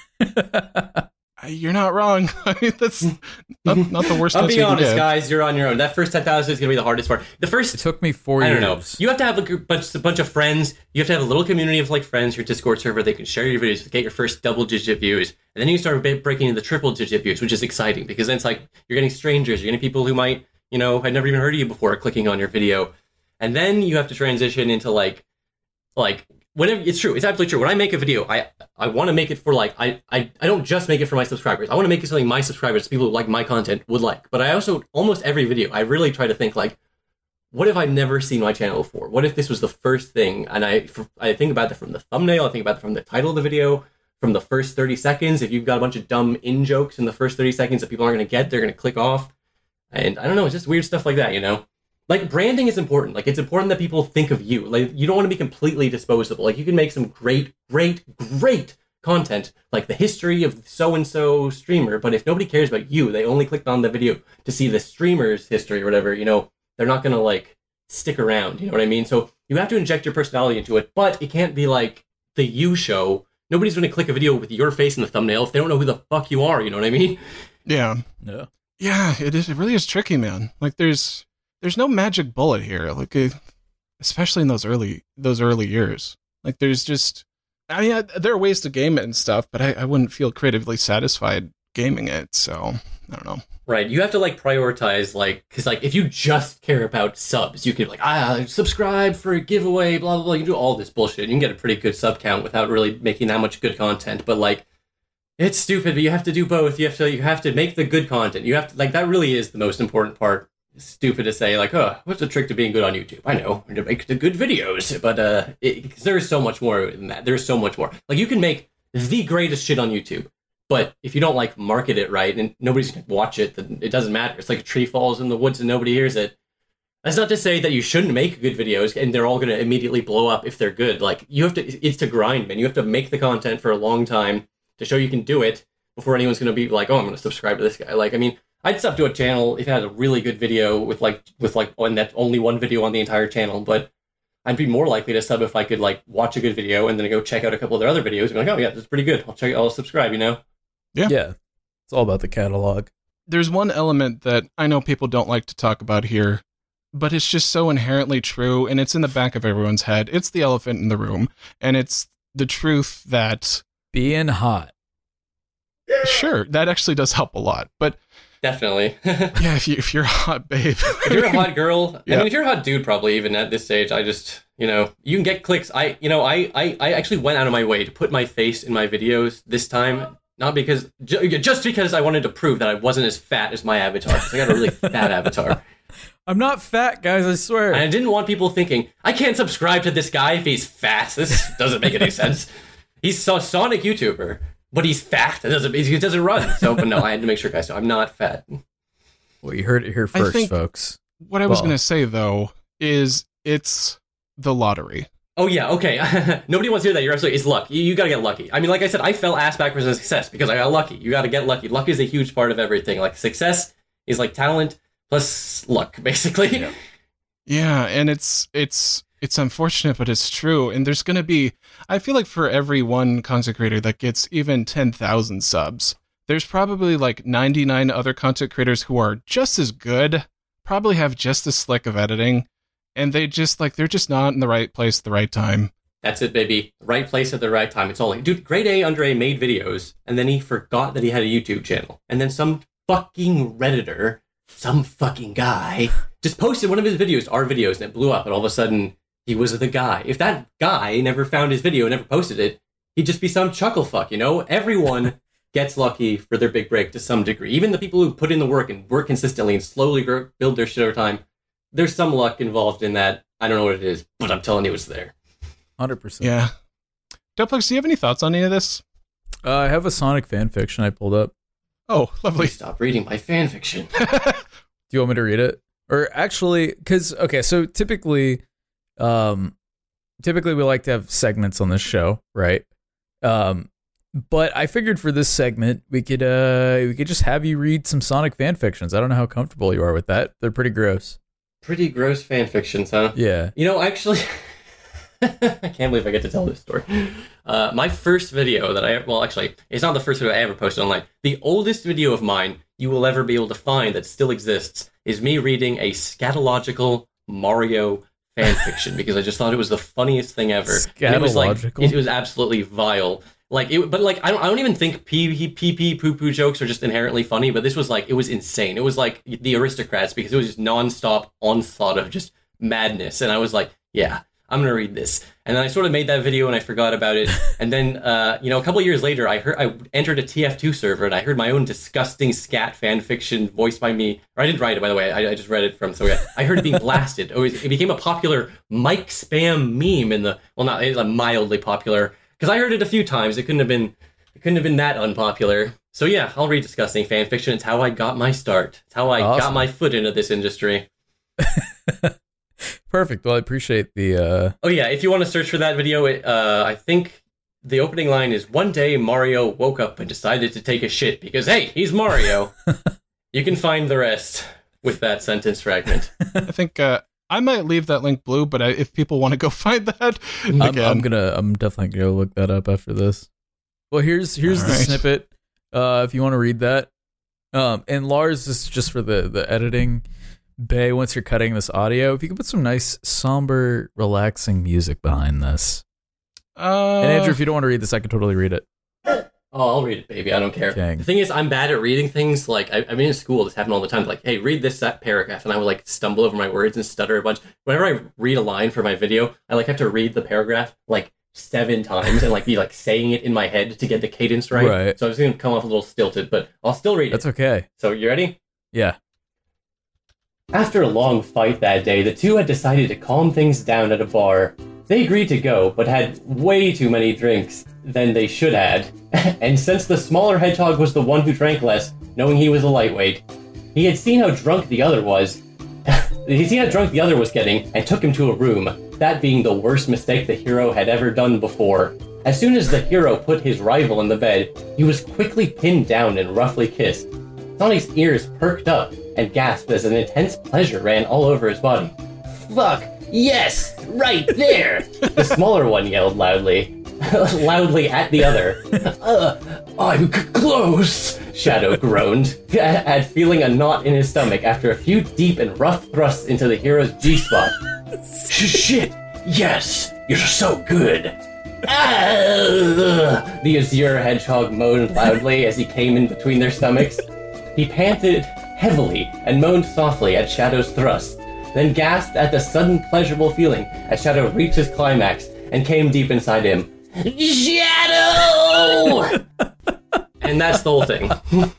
You're not wrong. I mean, that's not, not the worst I'll answer be you can honest, give. guys. You're on your own. That first ten thousand is going to be the hardest part. The first... It took me four I years. don't know. You have to have a group- bunch, a bunch of friends. You have to have a little community of like friends, your Discord server. They can share your videos to get your first double-digit views, and then you start ba- breaking into the triple-digit views, which is exciting because then it's like you're getting strangers, you're getting people who might, you know, had never even heard of you before, clicking on your video, and then you have to transition into like, like whenever it's true, it's absolutely true. When I make a video, I I want to make it for like I, I I don't just make it for my subscribers. I want to make it something my subscribers, people who like my content, would like. But I also almost every video, I really try to think like, what if I've never seen my channel before? What if this was the first thing? And I, I think about that from the thumbnail. I think about it from the title of the video, from the first thirty seconds. If you've got a bunch of dumb in-jokes in the first thirty seconds that people aren't going to get, they're going to click off. And I don't know, it's just weird stuff like that, you know? Like, branding is important. Like, it's important that people think of you. Like, you don't want to be completely disposable. Like, you can make some great, great, great content, like the history of so-and-so streamer, but if nobody cares about you, they only clicked on the video to see the streamer's history or whatever, you know, they're not going to, like, stick around, you know what I mean? So you have to inject your personality into it, but it can't be like the you show. Nobody's going to click a video with your face in the thumbnail if they don't know who the fuck you are, you know what I mean? Yeah. Yeah. Yeah, it is. It really is tricky, man. Like, there's there's no magic bullet here. Like, uh, especially in those early those early years. Like, there's just, I mean, I, there are ways to game it and stuff, but I, I wouldn't feel creatively satisfied gaming it. So I don't know. Right, you have to like prioritize, like, because like if you just care about subs, you could like ah subscribe for a giveaway, blah blah blah. You can do all this bullshit. You can get a pretty good sub count without really making that much good content. But like, It's stupid, but you have to do both. You have to you have to make the good content. You have to like that really is the most important part. It's stupid to say like, oh, what's the trick to being good on YouTube? I know, to make the good videos, but uh, it, there's so much more than that. There's so much more. Like you can make the greatest shit on YouTube, but if you don't like market it right and nobody's gonna watch it, then it doesn't matter. It's like a tree falls in the woods and nobody hears it. That's not to say that you shouldn't make good videos and they're all going to immediately blow up if they're good. Like you have to, it's to grind, man. You have to make the content for a long time to show you can do it before anyone's going to be like, oh, I'm going to subscribe to this guy. Like, I mean, I'd sub to a channel if it had a really good video with like, with like, and that's only one video on the entire channel. But I'd be more likely to sub if I could like watch a good video and then go check out a couple of their other videos and be like, oh yeah, this is pretty good. I'll check, I'll subscribe, you know? Yeah. Yeah. It's all about the catalog. There's one element that I know people don't like to talk about here, but it's just so inherently true, and it's in the back of everyone's head. It's the elephant in the room, and it's the truth that... Being hot. Sure, that actually does help a lot, but... Definitely. Yeah, if, you, if you're a hot babe... If you're a hot girl, Yeah. I mean, if you're a hot dude, probably even at this stage, I just, you know, you can get clicks. I, you know, I, I, I actually went out of my way to put my face in my videos this time, not because, ju- just because I wanted to prove that I wasn't as fat as my avatar. 'Cause I got a really fat avatar. I'm not fat, guys, I swear. And I didn't want people thinking, I can't subscribe to this guy if he's fat. This doesn't make any sense. He's a Sonic YouTuber, but he's fat. It doesn't, he doesn't run. So, but no, I had to make sure, guys, know I'm not fat. Well, you heard it here I first, think- folks. What I was Well- going to say, though, is it's the lottery. Oh, yeah, okay. Nobody wants to hear that. You're absolutely, it's luck. You, you gotta get lucky. I mean, like I said, I fell ass backwards in success because I got lucky. You gotta get lucky. Luck is a huge part of everything. Like, success is like talent plus luck, basically. Yeah. Yeah, and it's it's it's unfortunate, but it's true. And there's going to be, I feel like for every one content creator that gets even ten thousand subs, there's probably like ninety-nine other content creators who are just as good, probably have just as slick of editing, and they just like, they're just not in the right place at the right time. That's it, baby. Right place at the right time. It's all like, dude, Grade A Andre made videos, and then he forgot that he had a YouTube channel. And then some fucking Redditor, some fucking guy, just posted one of his videos, our videos, and it blew up, and all of a sudden, he was the guy. If that guy never found his video and never posted it, he'd just be some chuckle fuck, you know? Everyone gets lucky for their big break to some degree. Even the people who put in the work and work consistently and slowly grow, build their shit over time, there's some luck involved in that. I don't know what it is, but I'm telling you it's there. one hundred percent. Yeah. Duplex, do you have any thoughts on any of this? Uh, I have a Sonic fan fiction I pulled up. Oh, lovely. Please stop reading my fan fiction. Do you want me to read it? Or actually, because, okay, so typically, um, typically we like to have segments on this show, right? Um, but I figured for this segment, we could, uh, we could just have you read some Sonic fan fictions. I don't know how comfortable you are with that. They're pretty gross. Pretty gross fan fictions, huh? Yeah. You know, actually, I can't believe I get to tell this story. Uh, my first video that I, well, actually, it's not the first video I ever posted online. The oldest video of mine you will ever be able to find that still exists is me reading a scatological Mario fan fiction because I just thought it was the funniest thing ever. And it was like, Scatological? it was absolutely vile. Like it, but like I don't, I don't even think pee pee pee pee poo poo jokes are just inherently funny. But this was like, it was insane. It was like The Aristocrats because it was just nonstop onslaught of just madness. And I was like, yeah, I'm gonna read this. And then I sort of made that video and I forgot about it. And then, uh, you know, a couple of years later, I heard I entered a T F two server and I heard my own disgusting scat fan fiction voiced by me. Or I didn't write it, by the way. I, I just read it from. So yeah, I heard it being blasted. It, was, it became a popular Mike spam meme in the. Well, not it's a mildly popular. Because I heard it a few times. It couldn't have been. It couldn't have been that unpopular. So yeah, I'll read disgusting fan fiction. It's how I got my start. It's how I Awesome. got my foot into this industry. Perfect. Well, I appreciate the, uh, Oh yeah, if you want to search for that video, it, uh, I think the opening line is, one day Mario woke up and decided to take a shit because, hey, he's Mario. You can find the rest with that sentence fragment. I think uh, I might leave that link blue, but I, if people want to go find that, I'm, again, I'm gonna, I'm definitely gonna look that up after this. Well, here's here's All the right. snippet. Uh, if you want to read that, um, and Lars, this is just for the the editing bay. Once you're cutting this audio, if you could put some nice, somber, relaxing music behind this. uh, And Andrew, if you don't want to read this, I can totally read it. Oh, I'll read it, baby. I don't care. Dang. The thing is, I'm bad at reading things. Like, I, I mean, in school, this happened all the time. Like, hey, read this that paragraph, and I would like stumble over my words and stutter a bunch. Whenever I read a line for my video, I like have to read the paragraph like seven times and like be like saying it in my head to get the cadence right. Right. So I was going to come off a little stilted, but I'll still read it. That's okay. So you ready? Yeah. After a long fight that day, the two had decided to calm things down at a bar. They agreed to go, but had way too many drinks than they should had. And since the smaller hedgehog was the one who drank less, knowing he was a lightweight, he had seen how drunk the other was. He'd seen how drunk the other was getting, and took him to a room, that being the worst mistake the hero had ever done before. As soon as the hero put his rival in the bed, he was quickly pinned down and roughly kissed. Sonny's ears perked up and gasped as an intense pleasure ran all over his body. Fuck! Yes! Right there! The smaller one yelled loudly. loudly at the other. uh, I'm c- close! Shadow groaned, at feeling a knot in his stomach after a few deep and rough thrusts into the hero's G-spot. Shit! Yes! You're so good! Ah, the Azure hedgehog moaned loudly as he came in between their stomachs. He panted heavily and moaned softly at Shadow's thrust, then gasped at the sudden pleasurable feeling as Shadow reached his climax and came deep inside him. Shadow! And that's the whole thing.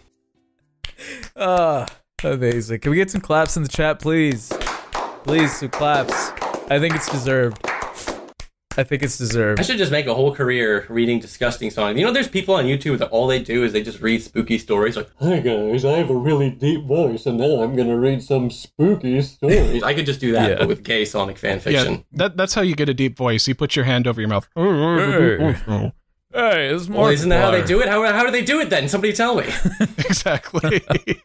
Ah, amazing. Can we get some claps in the chat, please? Please, some claps. I think it's deserved. I think it's deserved. I should just make a whole career reading disgusting songs. You know, there's people on YouTube that all they do is they just read spooky stories. Like, hi guys, I have a really deep voice, and now I'm gonna read some spooky stories. I could just do that, Yeah. but with gay Sonic fan fiction. Yeah, that, that's how you get a deep voice. You put your hand over your mouth. Hey. Hey, it's more. Well, isn't that how they do it? How, how do they do it then? Somebody tell me. Exactly.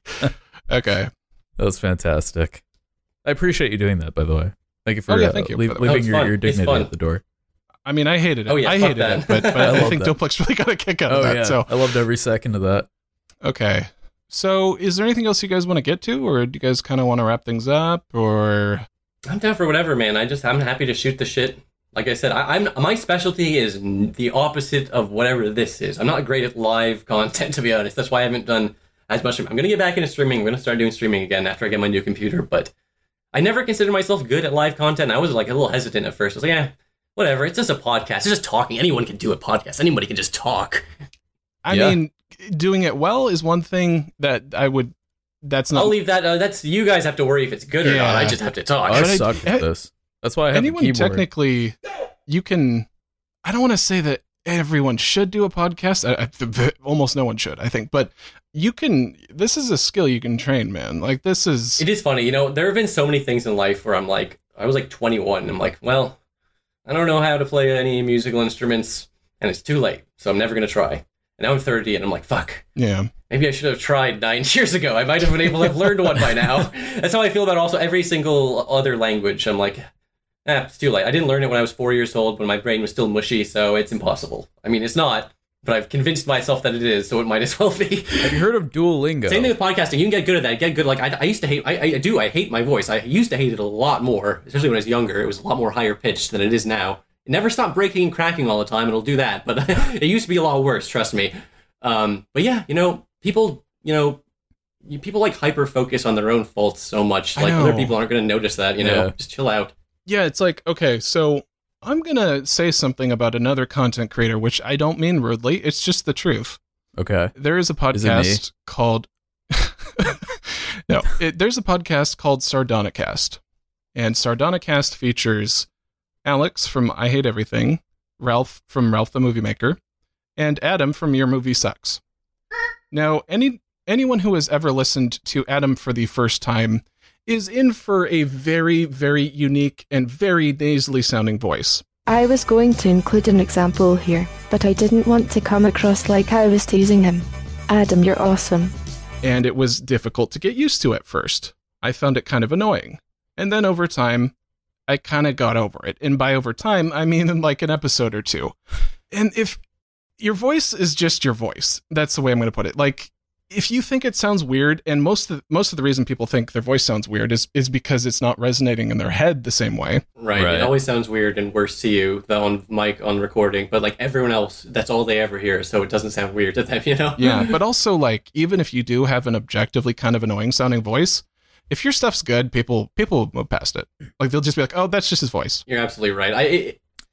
Okay. That was fantastic. I appreciate you doing that, by the way. Thank you for Oh, yeah, uh, thank you leave- for that. leaving Oh, it's your, fun. your It's dignity fun. at the door. I mean, I hated it. Oh, yeah, I fuck hated that. it, but, but I I, love think that. Doplex really got a kick out Oh of that. yeah, So, I loved every second of that. okay. So, is there anything else you guys want to get to, or do you guys kind of want to wrap things up, or? I'm down for whatever, man. I just I'm happy to shoot the shit. Like I said, I, I'm my specialty is n- the opposite of whatever this is. I'm not great at live content, to be honest. That's why I haven't done as much. I'm gonna get back into streaming. I'm gonna start doing streaming again after I get my new computer. But I never considered myself good at live content. I was like a little hesitant at first. I was like, yeah, whatever. It's just a podcast. It's just talking. Anyone can do a podcast. Anybody can just talk. I Yeah. mean, doing it well is one thing that I would. That's not. I'll leave that. Uh, that's you guys have to worry if it's good or Yeah. not. I just have to talk. I But I- suck at eh, this. That's why I have anyone a keyboard. technically, you can. I don't want to say that everyone should do a podcast. I, I, almost no one should, I think. But you can. This is a skill you can train, man. Like this is. It is funny, you know, there have been so many things in life where I'm like, I was like twenty-one, and I'm like, well, I don't know how to play any musical instruments, and it's too late, so I'm never going to try. And now I'm thirty, and I'm like, fuck, Yeah. maybe I should have tried nine years ago. I might have been able to have learned one by now. That's how I feel about also every single other language. I'm like, eh, it's too late. I didn't learn it when I was four years old, when my brain was still mushy, so it's impossible. I mean, it's not, but I've convinced myself that it is, so it might as well be. Have you heard of Duolingo? Same thing with podcasting. You can get good at that. Get good. Like I, I used to hate. I, I do. I hate my voice. I used to hate it a lot more, especially when I was younger. It was a lot more higher pitched than it is now. It never stopped breaking and cracking all the time. It'll do that, but it used to be a lot worse. Trust me. Um, but yeah, you know, people, you know, you, people like hyper focus on their own faults so much. I Like other know. people aren't going to notice that. You know, Yeah. just chill out. Yeah, it's like, okay, so I'm going to say something about another content creator, which I don't mean rudely. It's just the truth. Okay. There is a Is it me? podcast called. no, it, there's a podcast called Sardonicast. And Sardonicast features Alex from I Hate Everything, Ralph from Ralph the Movie Maker, and Adam from Your Movie Sucks. Now, any anyone who has ever listened to Adam for the first time is in for a very, very unique and very nasally sounding voice. I was going to include an example here, but I didn't want to come across like I was teasing him. Adam, you're awesome. And it was difficult to get used to at first. I found it kind of annoying. And then over time, I kind of got over it. And by over time, I mean in like an episode or two. And if your voice is just your voice, that's the way I'm going to put it. Like, if you think it sounds weird, and most of the, most of the reason people think their voice sounds weird is, is because it's not resonating in their head the same way. Right. Right. It always sounds weird and worse to you, the on mic, on recording, but like everyone else, that's all they ever hear, so it doesn't sound weird to them, you know? Yeah, but also, like, even if you do have an objectively kind of annoying sounding voice, if your stuff's good, people people will move past it. Like, they'll just be like, oh, that's just his voice. You're absolutely right. I it,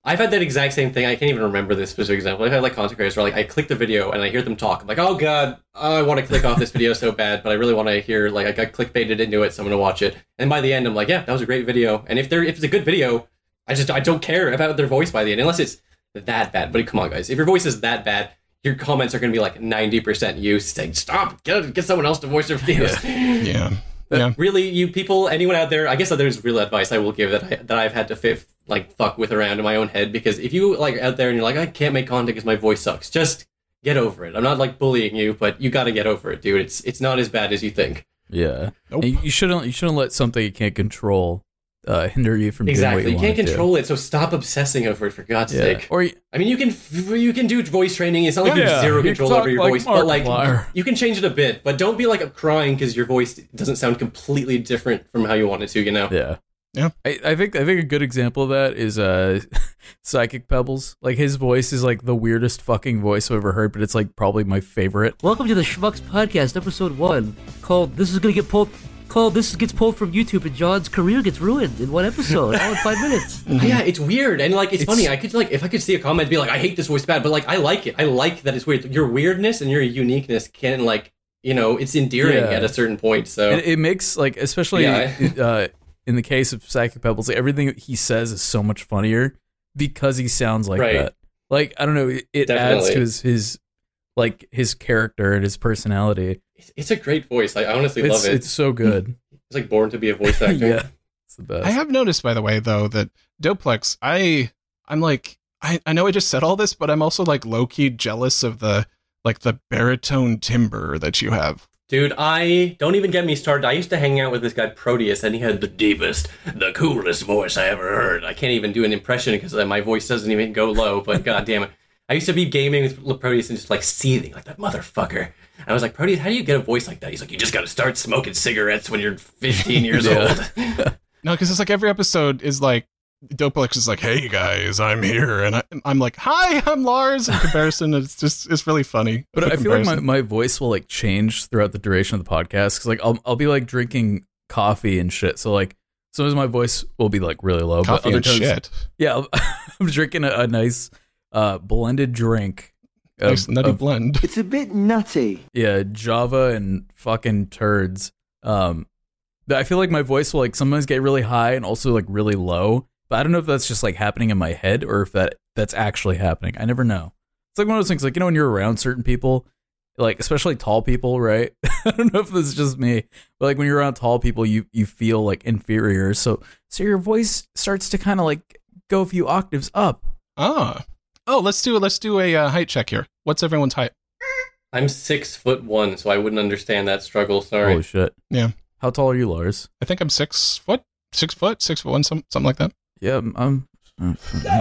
I've had that exact same thing. I can't even remember this specific example. I've had like content creators where like I click the video and I hear them talk. I'm like, oh god, oh, I want to click off this video so bad, but I really want to hear like I got clickbaited into it, so I'm gonna watch it. And by the end, I'm like, yeah, that was a great video. And if they're if it's a good video, I just I don't care about their voice by the end, unless it's that bad. But come on, guys, if your voice is that bad, your comments are gonna be like ninety percent you saying, stop, get get someone else to voice their videos. Yeah. Yeah. Really, you people, anyone out there, I guess that there's real advice I will give that I, that I've had to fit, like fuck with around in my own head, because if you like out there and you're like, I can't make content because my voice sucks, just get over it. I'm not like bullying you, but you got to get over it, dude. It's it's not as bad as you think. Yeah. Nope. You, you shouldn't you shouldn't let something you can't control uh, hinder you from Exactly. doing You what you, can't want control it, so stop obsessing over it, for God's to. Yeah. sake. Or you, I mean, you can you can do voice training. It's not like you Yeah, have zero you control talk over your like voice, but like Markiplier. you can change it a bit. But don't be like crying because your voice doesn't sound completely different from how you want it to. You know? yeah. Yeah. I, I think I think a good example of that is uh Psychic Pebbles. Like his voice is like the weirdest fucking voice I've ever heard, but it's like probably my favorite. Welcome to the Schmucks Podcast, episode one, called "This is gonna get pulled." Called "This gets pulled from YouTube and John's career gets ruined in one episode, all in five minutes." Yeah, it's weird, and like it's, It's- funny. I could like if I could see a comment be like, "I hate this voice bad," but like I like it. I like that it's weird. Your weirdness and your uniqueness can like you know it's endearing Yeah. at a certain point. So It, it makes like especially Yeah. uh, in the case of Psychic Pebbles, like, everything he says is so much funnier because he sounds like Right. that. Like I don't know, it, it adds Definitely. to his his like his character and his personality. it's, it's a great voice. I honestly It's love it. it's so good. It's like born to be a voice actor. Yeah, it's the best. I have noticed, by the way, though, that Doplex, I, I'm like, I, I know I just said all this, but I'm also like low key jealous of the like the baritone timbre that you have. Dude, I don't even get me started. I used to hang out with this guy Proteus, and he had the deepest, the coolest voice I ever heard. I can't even do an impression because my voice doesn't even go low. But god damn it, I used to be gaming with Proteus and just like seething like that motherfucker. And I was like, Proteus, how do you get a voice like that? He's like, you just got to start smoking cigarettes when you're fifteen years Yeah. old. No, because it's like every episode is like Doplex is like, "Hey guys, I'm here," and I, I'm like, "Hi, I'm Lars." In comparison, it's just it's really funny. But The I feel like my, comparison. my voice will like change throughout the duration of the podcast because like I'll I'll be like drinking coffee and shit. So like sometimes my voice will be like really low. coffee but other and times, shit. Yeah, I'm, I'm drinking a, a nice uh, blended drink. Of, Nice nutty of- blend. It's a bit nutty. yeah, Java and fucking turds. Um, I feel like my voice will like sometimes get really high and also like really low. But I don't know if that's just like happening in my head or if that that's actually happening. I never know. It's like one of those things, like, you know, when you're around certain people, like especially tall people, right? I don't know if this is just me, but like when you're around tall people, you you feel like inferior. So so your voice starts to kind of like go a few octaves up. Ah, oh, let's do let's do a uh, height check here. What's everyone's height? I'm six foot one, so I wouldn't understand that struggle. Sorry. Holy shit! Yeah. How tall are you, Lars? I think I'm six foot, six foot, six foot one, some, something like that. Yeah, I'm. I'm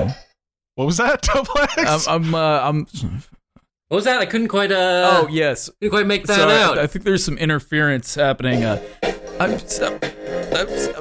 What was that, Doplex? I'm. I'm, uh, I'm What was that? I couldn't quite. Uh, oh yes. couldn't quite make that Sorry, out. I think there's some interference happening. Uh, I'm. Stop, I'm stop,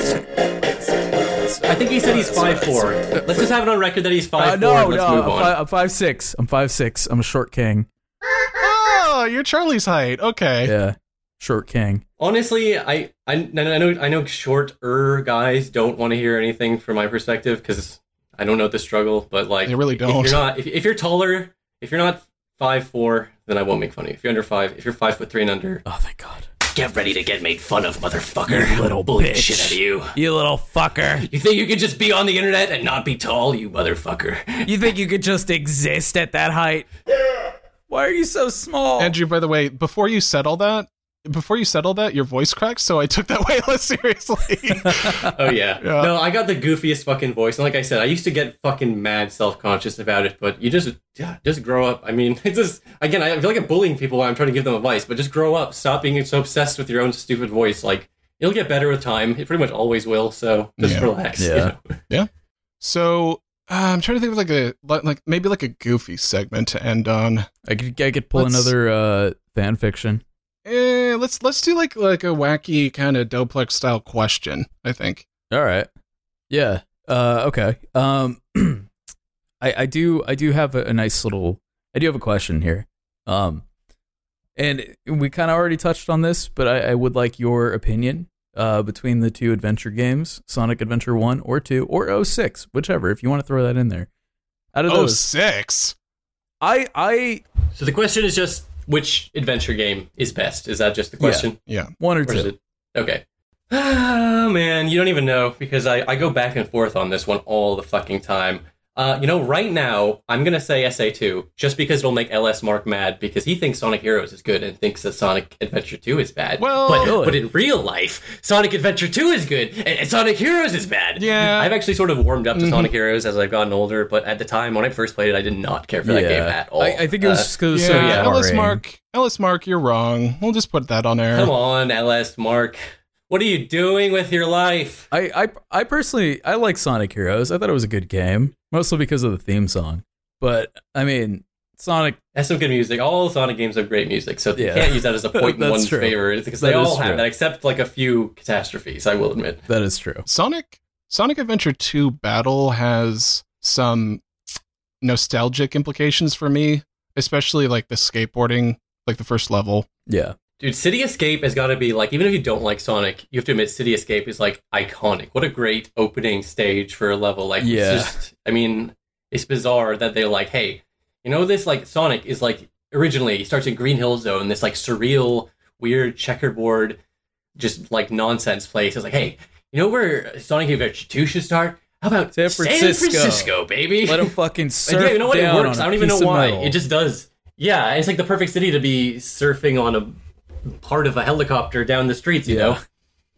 I think he said he's five four. Let's just have it on record that he's five Uh, four. no, Let's no, move I'm, on. fi- I'm five six. I'm five six. I'm a short king. Oh, you're Charlie's height. Okay. Yeah, short king. Honestly, I, I I know I know shorter guys don't want to hear anything from my perspective because I don't know the struggle. But like, They really if don't. you're not, if, if you're taller, if you're not five four, then I won't make fun of you. If you're under five, if you're five foot three and under, Oh, thank God. get ready to get made fun of, motherfucker. You little bully the bitch. shit out of you. You little fucker. You think you could just be on the internet and not be tall, you motherfucker? You think you could just exist at that height? Why are you so small? Andrew, by the way, before you said all that, before you said all that, your voice cracked, so I took that way less seriously. Oh yeah. Yeah. No, I got the goofiest fucking voice, and like I said, I used to get fucking mad self-conscious about it. But you just, yeah, just grow up. I mean, it's just again, I feel like I'm bullying people when I'm trying to give them advice, but just grow up. Stop being so obsessed with your own stupid voice. Like it'll get better with time. It pretty much always will. So just Yeah. relax. you Yeah. know? So uh, I'm trying to think of like a like maybe like a goofy segment to end on. I could, I could pull Let's- another uh, fan fiction. Eh, let's let's do like like a wacky kind of Doplex style question. I think. All right. Yeah. Uh, okay. Um, I I do I do have a, a nice little I do have a question here. Um, and we kind of already touched on this, but I, I would like your opinion. uh, between the two adventure games, Sonic Adventure one or two, or oh six, whichever, if you want to throw that in there. Out of Oh, those, six. I, I, So the question is just which adventure game is best? Is that just the question? Yeah. one or Or is two. it? Okay. Ah, man, you don't even know because I, I go back and forth on this one all the fucking time. Uh, you know, right now, I'm going to say S A two, just because it'll make L S Mark mad, because he thinks Sonic Heroes is good and thinks that Sonic Adventure two is bad. Well- but, Really? but in real life, Sonic Adventure two is good, and, and Sonic Heroes is bad. Yeah. I've actually sort of warmed up to Mhm. Sonic Heroes as I've gotten older, but at the time, when I first played it, I did not care for that game at all. I, I think it was Uh, just because it was Yeah, so yeah. Ellis boring. Mark. Ellis Mark, you're wrong. We'll just put that on air. Come on, L S Mark. What are you doing with your life? I, I, I personally, I like Sonic Heroes. I thought it was a good game, mostly because of the theme song. But, I mean, Sonic, That's some good music. All Sonic games have great music, so you Yeah. can't use that as a point in That's one's true. favor because That they is all have true. that, except like a few catastrophes. I will admit. that is true. Sonic Sonic Adventure two Battle has some nostalgic implications for me, especially like the skateboarding, like the first level. Yeah. Dude, City Escape has got to be like, even if you don't like Sonic, you have to admit City Escape is like iconic. What a great opening stage for a level. Like, Yeah. it's just, I mean, it's bizarre that they're like, hey, you know, this like Sonic is like originally he starts in Green Hill Zone, this like surreal, weird checkerboard, just like nonsense place. It's like, hey, you know where Sonic Adventure two should start? How about San Francisco. San Francisco, baby? Let him fucking surf yeah, you know what? It down works. on I a don't even piece know of why. metal. It just does. Yeah, it's like the perfect city to be surfing on a part of a helicopter down the streets, you Yeah. know?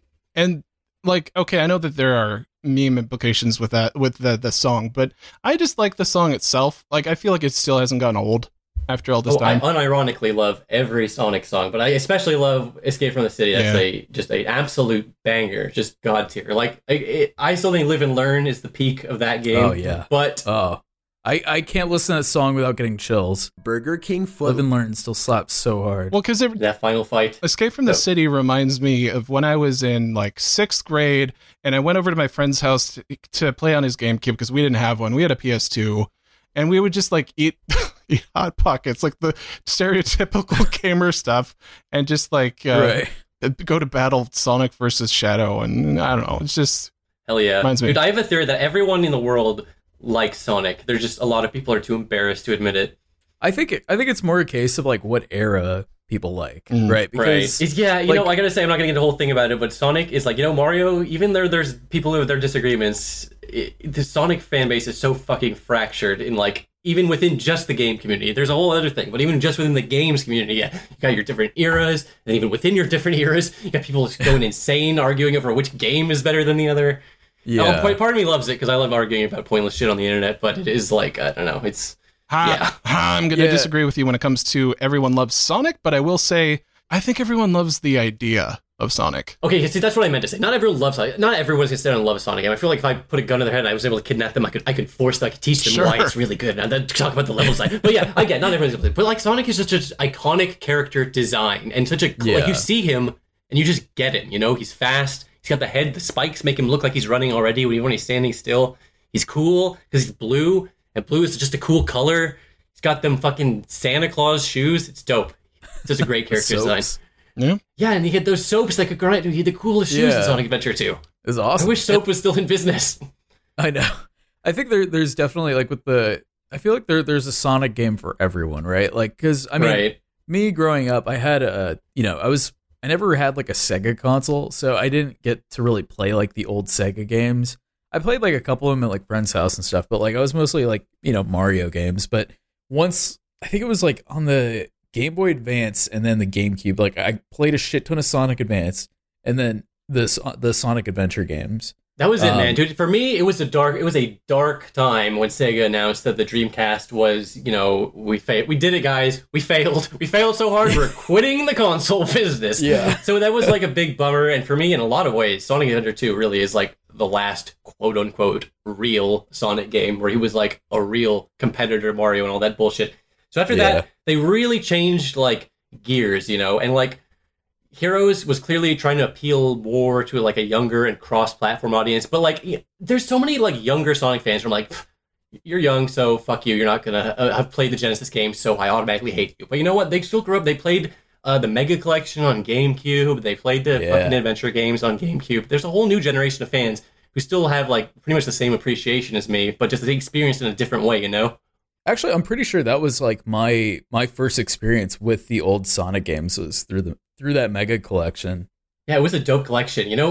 And like, okay, I know that there are meme implications with that with the the song, but I just like the song itself. Like, I feel like it still hasn't gotten old after all this Oh, I time. unironically love every Sonic song, but I especially love Escape from the City. That's Yeah. a just an absolute banger, just god tier. Like I, it, I still think Live and Learn is the peak of that game. Oh, yeah. but Oh, I, I can't listen to that song without getting chills. Burger King Live foot. and Learn still slaps so hard. Well, because that final fight. Escape from the So- City reminds me of when I was in like sixth grade and I went over to my friend's house to, to play on his GameCube because we didn't have one. We had a P S two, and we would just like eat eat Hot Pockets, like the stereotypical gamer stuff, and just like uh, right. go to battle Sonic versus Shadow, and I don't know. It's just Hell yeah. Reminds me. Dude, I have a theory that everyone in the world likes Sonic. There's just a lot of people are too embarrassed to admit it. I think it, I think it's more a case of like what era people like, Mm. right? Right. Because It's, yeah, you like- know, I gotta say, I'm not gonna get the whole thing about it, but Sonic is like, you know, Mario, even though there's people who have their disagreements, it, the Sonic fan base is so fucking fractured in like, even within just the game community. There's a whole other thing, but even just within the games community, yeah, you got your different eras, and even within your different eras, you got people just going insane arguing over which game is better than the other. yeah, Oh, part- part of me loves it because I love arguing about pointless shit on the internet, but it is like, I don't know, it's. Ha, Yeah. ha, I'm going to Yeah. disagree with you when it comes to everyone loves Sonic, but I will say I think everyone loves the idea of Sonic. Okay, see, that's what I meant to say. Not everyone loves Sonic. Not everyone's gonna sit down and love a Sonic game. I feel like if I put a gun to their head and I was able to kidnap them, I could, I could force them, I could teach them Sure. why it's really good, and then talk about the level design. But yeah, I get, not everyone's gonna play. But like, Sonic is such an iconic character design, and such a Yeah. like you see him and you just get it. You know, he's fast. He's got the head. The spikes make him look like he's running already when he's standing still. He's cool because he's blue, and blue is just a cool color. He's got them fucking Santa Claus shoes. It's dope. It's just a great character design. Soaps Yeah. Yeah, and he had those soaps that could grind. Dude, he had the coolest shoes Yeah. in Sonic Adventure two. is awesome. I wish soap was still in business. I know. I think there there's definitely like with the I feel like there there's a Sonic game for everyone, right? Like cuz I mean right. me growing up, I had a you know, I was I never had like a Sega console, so I didn't get to really play like the old Sega games. I played like a couple of them at like friends' house and stuff, but like I was mostly like, you know, Mario games, but once I think it was like on the Game Boy Advance and then the GameCube, like I played a shit ton of Sonic Advance and then the the Sonic Adventure games. That was it, Um, man. Dude, for me, it was a dark. It was a dark time when Sega announced that the Dreamcast was, you know, we fa- we did it, guys. We failed. We failed so hard. We're quitting the console business. Yeah. So that was like a big bummer. And for me, in a lot of ways, Sonic Adventure two really is like the last quote unquote real Sonic game where he was like a real competitor to Mario and all that bullshit. So after Yeah. that, they really changed like gears, you know, and like. Heroes was clearly trying to appeal more to like a younger and cross-platform audience, but like y- there's so many like younger Sonic fans from like, you're young, so fuck you. You're not gonna uh, have played the Genesis game, so I automatically hate you. But you know what? They still grew up. They played uh, the Mega Collection on GameCube. They played the Yeah. fucking adventure games on GameCube. There's a whole new generation of fans who still have like pretty much the same appreciation as me, but just the experience in a different way, you know? Actually, I'm pretty sure that was like my my first experience with the old Sonic games was through the through that Mega Collection. Yeah, it was a dope collection, you know?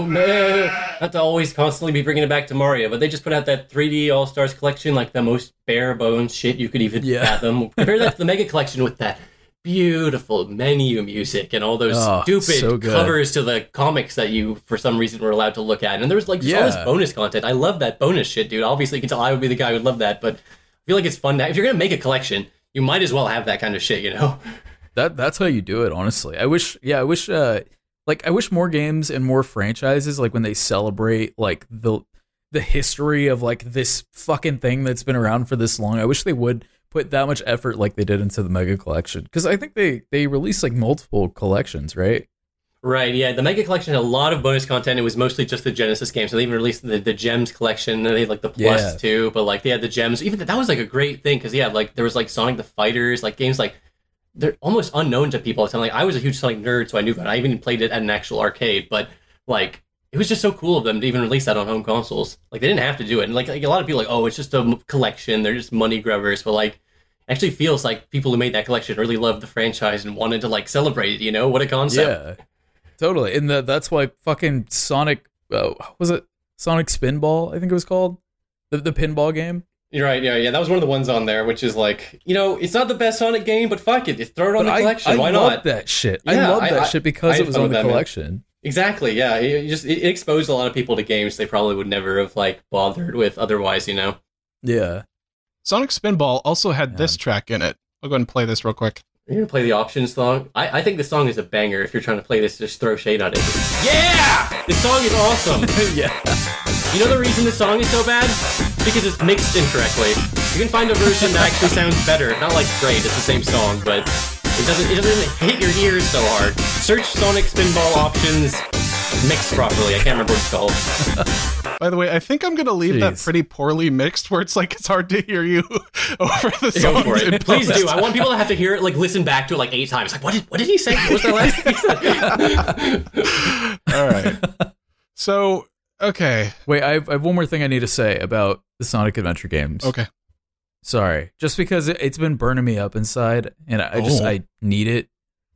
Not to always constantly be bringing it back to Mario, but they just put out that three D All-Stars collection, like the most bare bones shit you could even Yeah. fathom. Compare that to the Mega Collection with that beautiful menu music and all those Oh, stupid so good. covers to the comics that you, for some reason, were allowed to look at. And there was like just all Yeah. this bonus content. I love that bonus shit, dude. Obviously, you can tell I would be the guy who would love that, but I feel like it's fun. That, if you're going to make a collection, you might as well have that kind of shit, you know? That that's how you do it, honestly. I wish, yeah, I wish, uh, like, I wish more games and more franchises, like when they celebrate like the the history of like this fucking thing that's been around for this long. I wish they would put that much effort like they did into the Mega Collection, because I think they they released like multiple collections, right? Right, yeah. The Mega Collection had a lot of bonus content. It was mostly just the Genesis games. So they even released the, the Gems Collection, and they had like the Plus Yeah. too. But like they had the Gems. Even that was like a great thing because yeah, like there was like Sonic the Fighters, like games like they're almost unknown to people. So like I was a huge Sonic nerd, so I knew that. I even played it at an actual arcade. But like it was just so cool of them to even release that on home consoles. Like they didn't have to do it. And like, like a lot of people are like, oh, it's just a m- collection. They're just money grubbers. But like. Actually feels like people who made that collection really loved the franchise and wanted to like celebrate it, you know? What a concept. Yeah, totally. And the, that's why fucking Sonic, uh, was it Sonic Spinball? I think it was called the the pinball game. You're right, yeah, yeah. That was one of the ones on there, which is like, you know, it's not the best Sonic game, but fuck it, just throw it on But the collection. I, I Why love not? that shit. I Yeah, love I- that I- shit because I it was had fun on with the that, man. collection. Exactly, yeah. It it just it exposed a lot of people to games they probably would never have like bothered with otherwise, you know. Yeah. Sonic Spinball also had this Yeah. track in it. I'll go ahead and play this real quick. You're gonna play the options song. I, I think the song is a banger. If you're trying to play this, just throw shade on it. Yeah, this song is awesome. Yeah. You know the reason this song is so bad? Because it's mixed incorrectly. You can find a version that actually sounds better. Not like great, it's the same song, but it doesn't it doesn't hit your ears so hard. Search Sonic Spinball options mixed properly. I can't remember what it's called. By the way, I think I'm going to leave that Jeez. pretty poorly mixed where it's like it's hard to hear you over the Go songs. for in it. Please post. do. I want people to have to hear it, like listen back to it like eight times. Like, what did what did he say? What was that last thing he said? All right. So, okay. Wait, I have, I have one more thing I need to say about the Sonic Adventure games. Okay. Sorry, just because it, it's been burning me up inside, and I just Oh. I need it.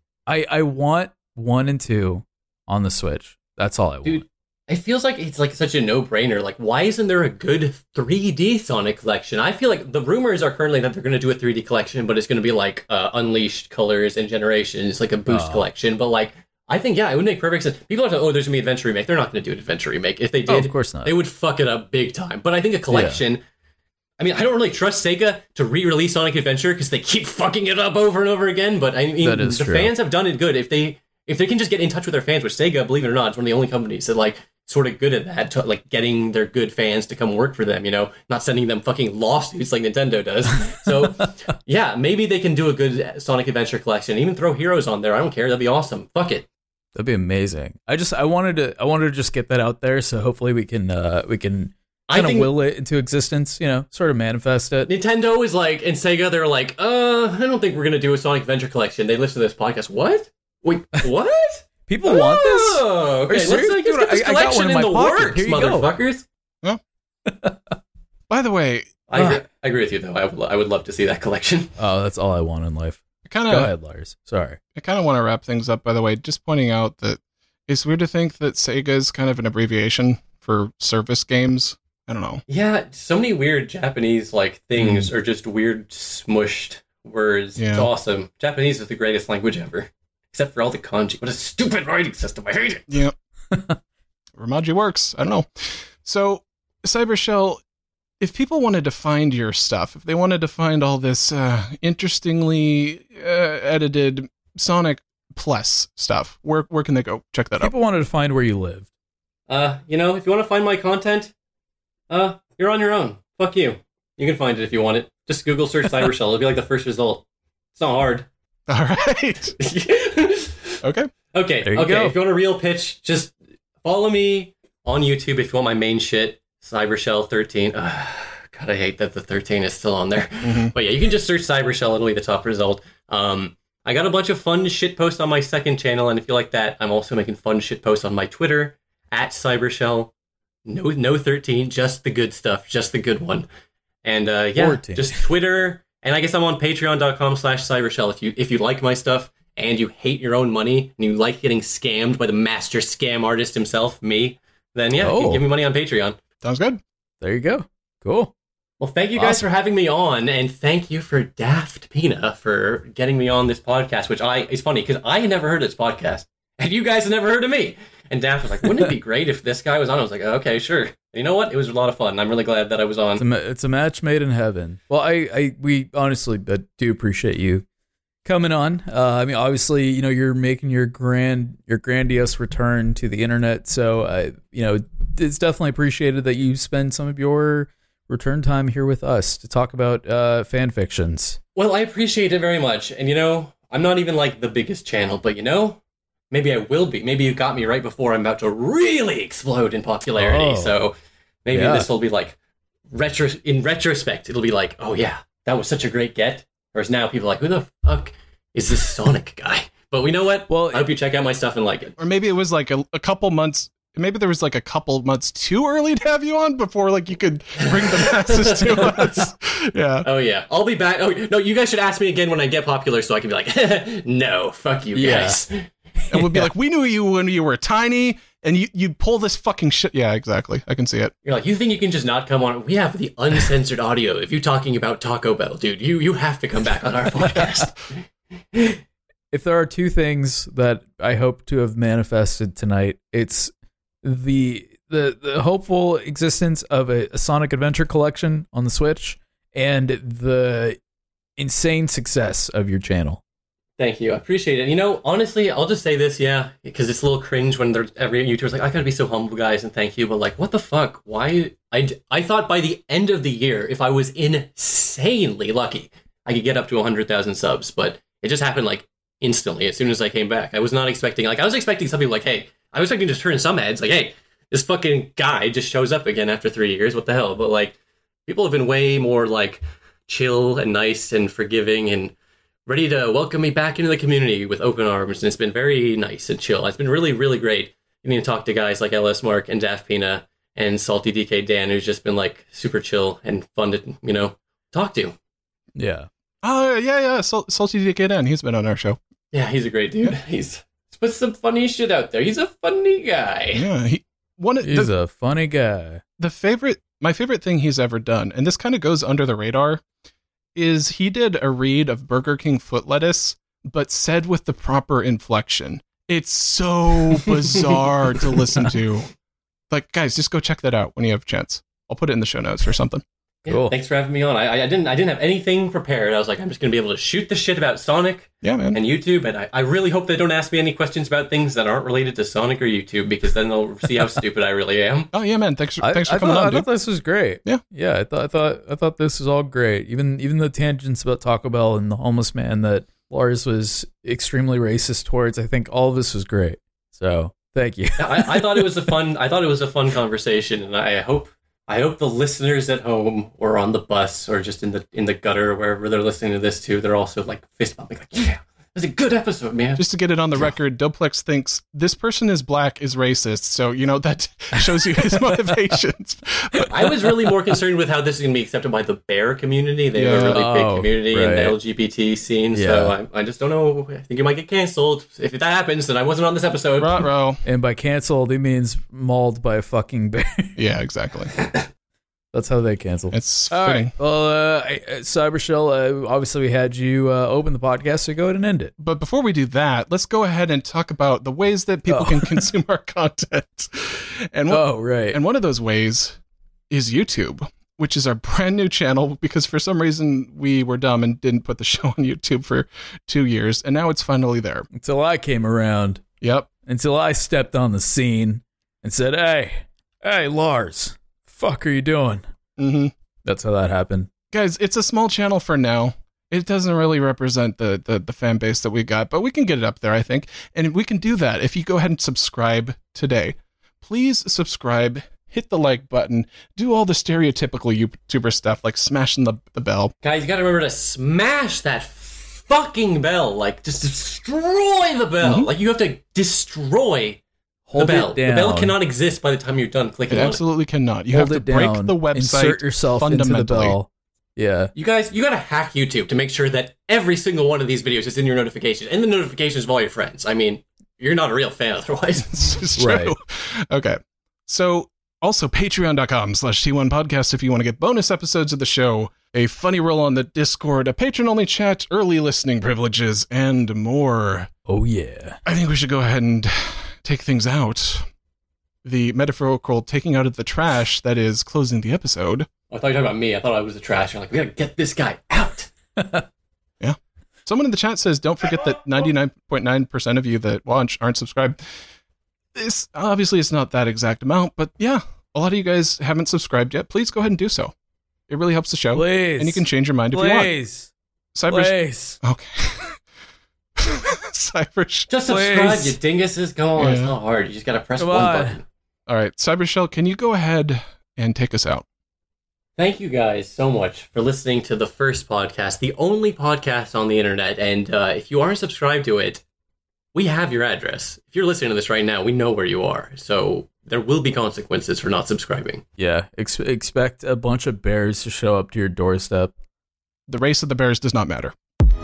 I I want one and two on the Switch. That's all I want. Dude, it feels like it's like such a no-brainer. Like, why isn't there a good three D Sonic collection? I feel like the rumors are currently that they're going to do a three D collection, but it's going to be like uh, Unleashed Colors and Generations, like a boost Oh. collection. But like, I think yeah, it would make perfect sense. People are like, oh, there's going to be an Adventure remake. They're not going to do an Adventure remake. If they Oh, did, of course not. they would fuck it up big time. But I think a collection. I mean, I don't really trust Sega to re-release Sonic Adventure because they keep fucking it up over and over again. But I mean, That is the true. fans have done it good. If they if they can just get in touch with their fans, which Sega, believe it or not, is one of the only companies that like sort of good at that, to, like getting their good fans to come work for them. You know, not sending them fucking lawsuits like Nintendo does. So yeah, maybe they can do a good Sonic Adventure collection. Even throw Heroes on there. I don't care. That'd be awesome. Fuck it. That'd be amazing. I just I wanted to I wanted to just get that out there, so hopefully we can uh we can I kind of think- will it into existence. You know, sort of manifest it. Nintendo is like, and Sega, they're like, uh, I don't think we're gonna do a Sonic Adventure collection. They listen to this podcast. What? Wait, what? People want this. Oh, Are okay. you Let's, serious? like, let's Dude, get this I- I got collection one in in my the pocket. works, Here you go. motherfuckers. By the way, I agree, I agree with you, though. I would, I would love to see that collection. Oh, that's all I want in life. I kind Go of ahead, Lars. Sorry. I kind of want to wrap things up, by the way, just pointing out that it's weird to think that Sega is kind of an abbreviation for service games. I don't know. Yeah, so many weird Japanese like things are just weird smushed words. Yeah. It's awesome. Japanese is the greatest language ever, except for all the kanji. What a stupid writing system! I hate it. Yeah. Ramaji works. I don't know. So, Cybershell, if people wanted to find your stuff, if they wanted to find all this uh, interestingly uh, edited Sonic Plus stuff, where where can they go? Check that out. People wanted to find where you lived. Uh, you know, if you want to find my content, uh, you're on your own. Fuck you. You can find it if you want it. Just Google search Cybershell. It'll be like the first result. It's not hard. All right. Okay. Okay, There you okay. go. If you want a real pitch, just follow me on YouTube if you want my main shit, Cybershell thirteen. Ugh, God, I hate that the thirteen is still on there. Mhm. But yeah, you can just search Cybershell. It'll be the top result. Um, I got a bunch of fun shit posts on my second channel, and if you like that, I'm also making fun shit posts on my Twitter, at Cybershell. No, no thirteen, just the good stuff, just the good one. And uh, yeah, fourteen. Just Twitter, and I guess I'm on patreon.com slash Cybershell. If you, if you like my stuff, and you hate your own money, and you like getting scammed by the master scam artist himself, me, then yeah, Oh. you can give me money on Patreon. Sounds good. There you go. Cool. Well, thank you guys Awesome. for having me on, and thank you for Daft Pina for getting me on this podcast, which I it's funny because I had never heard of this podcast, and you guys had never heard of me. And Daft was like, wouldn't it be great if this guy was on? I was like, okay, sure. And you know what? It was a lot of fun. I'm really glad that I was on. It's a, ma- it's a match made in heaven. Well, I, I we honestly uh, do appreciate you coming on. Uh, I mean, obviously, you know, you're making your grand, your grandiose return to the internet. So, uh, you know, it's definitely appreciated that you spend some of your return time here with us to talk about uh, fan fictions. Well, I appreciate it very much. And, you know, I'm not even like the biggest channel, but, you know, maybe I will be. Maybe you got me right before I'm about to really explode in popularity. Oh. So maybe Yeah. this will be like, retro. in retrospect, it'll be like, oh, yeah, that was such a great get. Whereas now people are like, who the fuck is this Sonic guy? But we know what? Well, I hope you check out my stuff and like it. Or maybe it was like a, a couple months. Maybe there was like a couple months too early to have you on before like you could bring the masses to us. Yeah. Oh, yeah. I'll be back. Oh, no, you guys should ask me again when I get popular so I can be like, no, fuck you Yeah. guys. And we'll be like, we knew you when you were tiny and you, you'd pull this fucking shit. Yeah, exactly. I can see it. You're like, you think you can just not come on? We have the uncensored audio. If you're talking about Taco Bell, dude, you, you have to come back on our podcast. If there are two things that I hope to have manifested tonight, it's the the, the hopeful existence of a, a Sonic Adventure collection on the Switch and the insane success of your channel. Thank you. I appreciate it. You know, honestly, I'll just say this, yeah, because it's a little cringe when there's every YouTuber's like, I gotta be so humble, guys, and thank you. But like, what the fuck? Why? I, I thought by the end of the year, if I was insanely lucky, I could get up to one hundred thousand subs. But it just happened like instantly as soon as I came back. I was not expecting, like, I was expecting something like, hey, I was expecting to turn some heads, like, hey, this fucking guy just shows up again after three years. What the hell? But like, people have been way more like chill and nice and forgiving and ready to welcome me back into the community with open arms, and it's been very nice and chill. It's been really, really great getting to talk to guys like L S Mark and Daft Pina and Salty D K Dan, who's just been like super chill and fun to, you know, talk to. Yeah. Oh, yeah, yeah. Sal- Salty D K Dan. He's been on our show. Yeah, he's a great dude. He's put some funny shit out there. He's a funny guy. Yeah. He, one of He's the, a funny guy. the favorite, my favorite thing he's ever done, and this kind of goes under the radar, is he did a read of Burger King foot lettuce, but said with the proper inflection. It's so bizarre to listen to. Like, guys, just go check that out when you have a chance. I'll put it in the show notes or something. Yeah, Cool. Thanks for having me on. I, I didn't I didn't have anything prepared. I was like, I'm just gonna be able to shoot the shit about Sonic Yeah, man. and YouTube, and I, I really hope they don't ask me any questions about things that aren't related to Sonic or YouTube, because then they'll see how stupid I really am. Oh, yeah, man. Thanks for, I, thanks for I coming thought, on, I dude. thought this was great. Yeah. Yeah. I thought I thought I thought this was all great. Even even the tangents about Taco Bell and the homeless man that Lars was extremely racist towards. I think all of this was great. So thank you. I, I thought it was a fun. I thought it was a fun conversation, and I hope I hope the listeners at home or on the bus or just in the in the gutter wherever they're listening to this too, they're also like fist bumping, like, yeah, It was a good episode, man. Just to get it on the record, Doplex thinks this person is black is racist. So, you know, that shows you his motivations. I was really more concerned with how this is going to be accepted by the bear community. They have a Yeah. really big Oh, community in right. the L G B T scene. So I, I just don't know. I think it might get canceled. If that happens, then I wasn't on this episode. Ruh-roh. And by canceled, he means mauled by a fucking bear. Yeah, exactly. That's how they cancel. It's All fitting. right. Well, uh, I- uh, Cybershell, uh, obviously we had you uh, open the podcast, so go ahead and end it. But before we do that, let's go ahead and talk about the ways that people Oh. can consume our content. And one, Oh, right. and one of those ways is YouTube, which is our brand new channel because for some reason we were dumb and didn't put the show on YouTube for two years, and now it's finally there. Until I came around, Yep. until I stepped on the scene and said, hey, hey, Lars, fuck are you doing? Mm-hmm. That's how that happened. Guys, it's a small channel for now. It doesn't really represent the, the, the fan base that we got, but we can get it up there, I think. And we can do that if you go ahead and subscribe today. Please subscribe, hit the like button, do all the stereotypical YouTuber stuff like smashing the, the bell. Guys, you got to remember to smash that fucking bell. Like, just destroy the bell. Mm-hmm. Like, you have to destroy Hold the bell. it down. The bell cannot exist by the time you're done clicking It on absolutely cannot. You Hold have it to break down. the website Insert yourself into the fundamentally. bell. Yeah. it. You guys, you gotta hack YouTube to make sure that every single one of these videos is in your notifications, and the notifications of all your friends. I mean, you're not a real fan otherwise. This is true. Right. Okay. So also patreon.com slash T1 podcast if you want to get bonus episodes of the show, a funny roll on the Discord, a patron-only chat, early listening privileges, and more. Oh, yeah. I think we should go ahead and take things out. The metaphorical taking out of the trash that is closing the episode. I thought you were talking about me. I thought I was the trash. You're like, we gotta get this guy out. Yeah. Someone in the chat says, don't forget that ninety-nine point nine percent of you that watch aren't subscribed. This obviously it's not that exact amount, but yeah, a lot of you guys haven't subscribed yet. Please go ahead and do so. It really helps the show. Please. And you can change your mind if you want. Please. Cyber Please. Okay. Cyber Just subscribe, Please. you dinguses. Go on. It's Yeah. not hard. You just gotta press Come one on. button. All right, Cybershell, can you go ahead and take us out? Thank you guys so much for listening to the first podcast, the only podcast on the internet. And uh, if you aren't subscribed to it, we have your address. If you're listening to this right now, we know where you are. So there will be consequences for not subscribing. Yeah. Ex- expect a bunch of bears to show up to your doorstep. The race of the bears does not matter.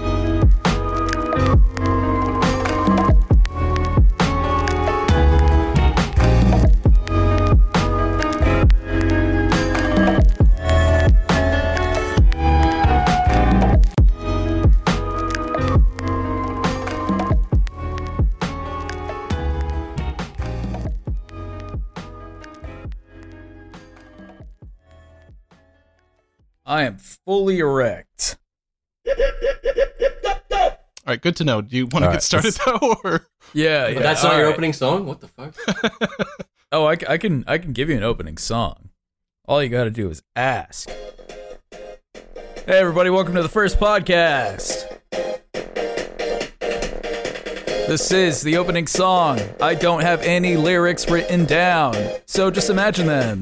I am fully erect. All right, good to know. Do you want to All get right, started though, or Yeah, But yeah. that's not all your right. opening song? What the fuck? Oh, I, c- I can I can give you an opening song. All you got to do is ask. Hey, everybody! Welcome to the first podcast. This is the opening song. I don't have any lyrics written down, so just imagine them.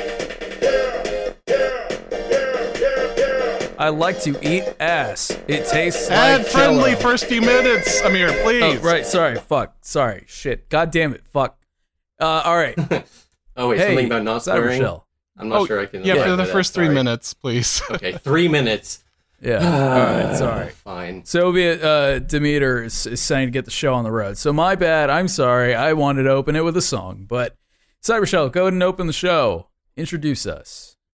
I like to eat ass. It tastes ad like friendly Jell-O. first few minutes? Amir, please. Oh, right. Sorry. Fuck. Sorry. Shit. God damn it. Fuck. Uh, all right. Oh, wait, Hey, something about not swearing? Cybershell. I'm not Oh, sure I can. Yeah, abide for the by that, first three sorry. minutes, please. Okay, three minutes. Yeah. All right. Sorry. Fine. Soviet uh, Demeter is, is saying to get the show on the road. So my bad. I'm sorry. I wanted to open it with a song, but Cybershell, go ahead and open the show. Introduce us.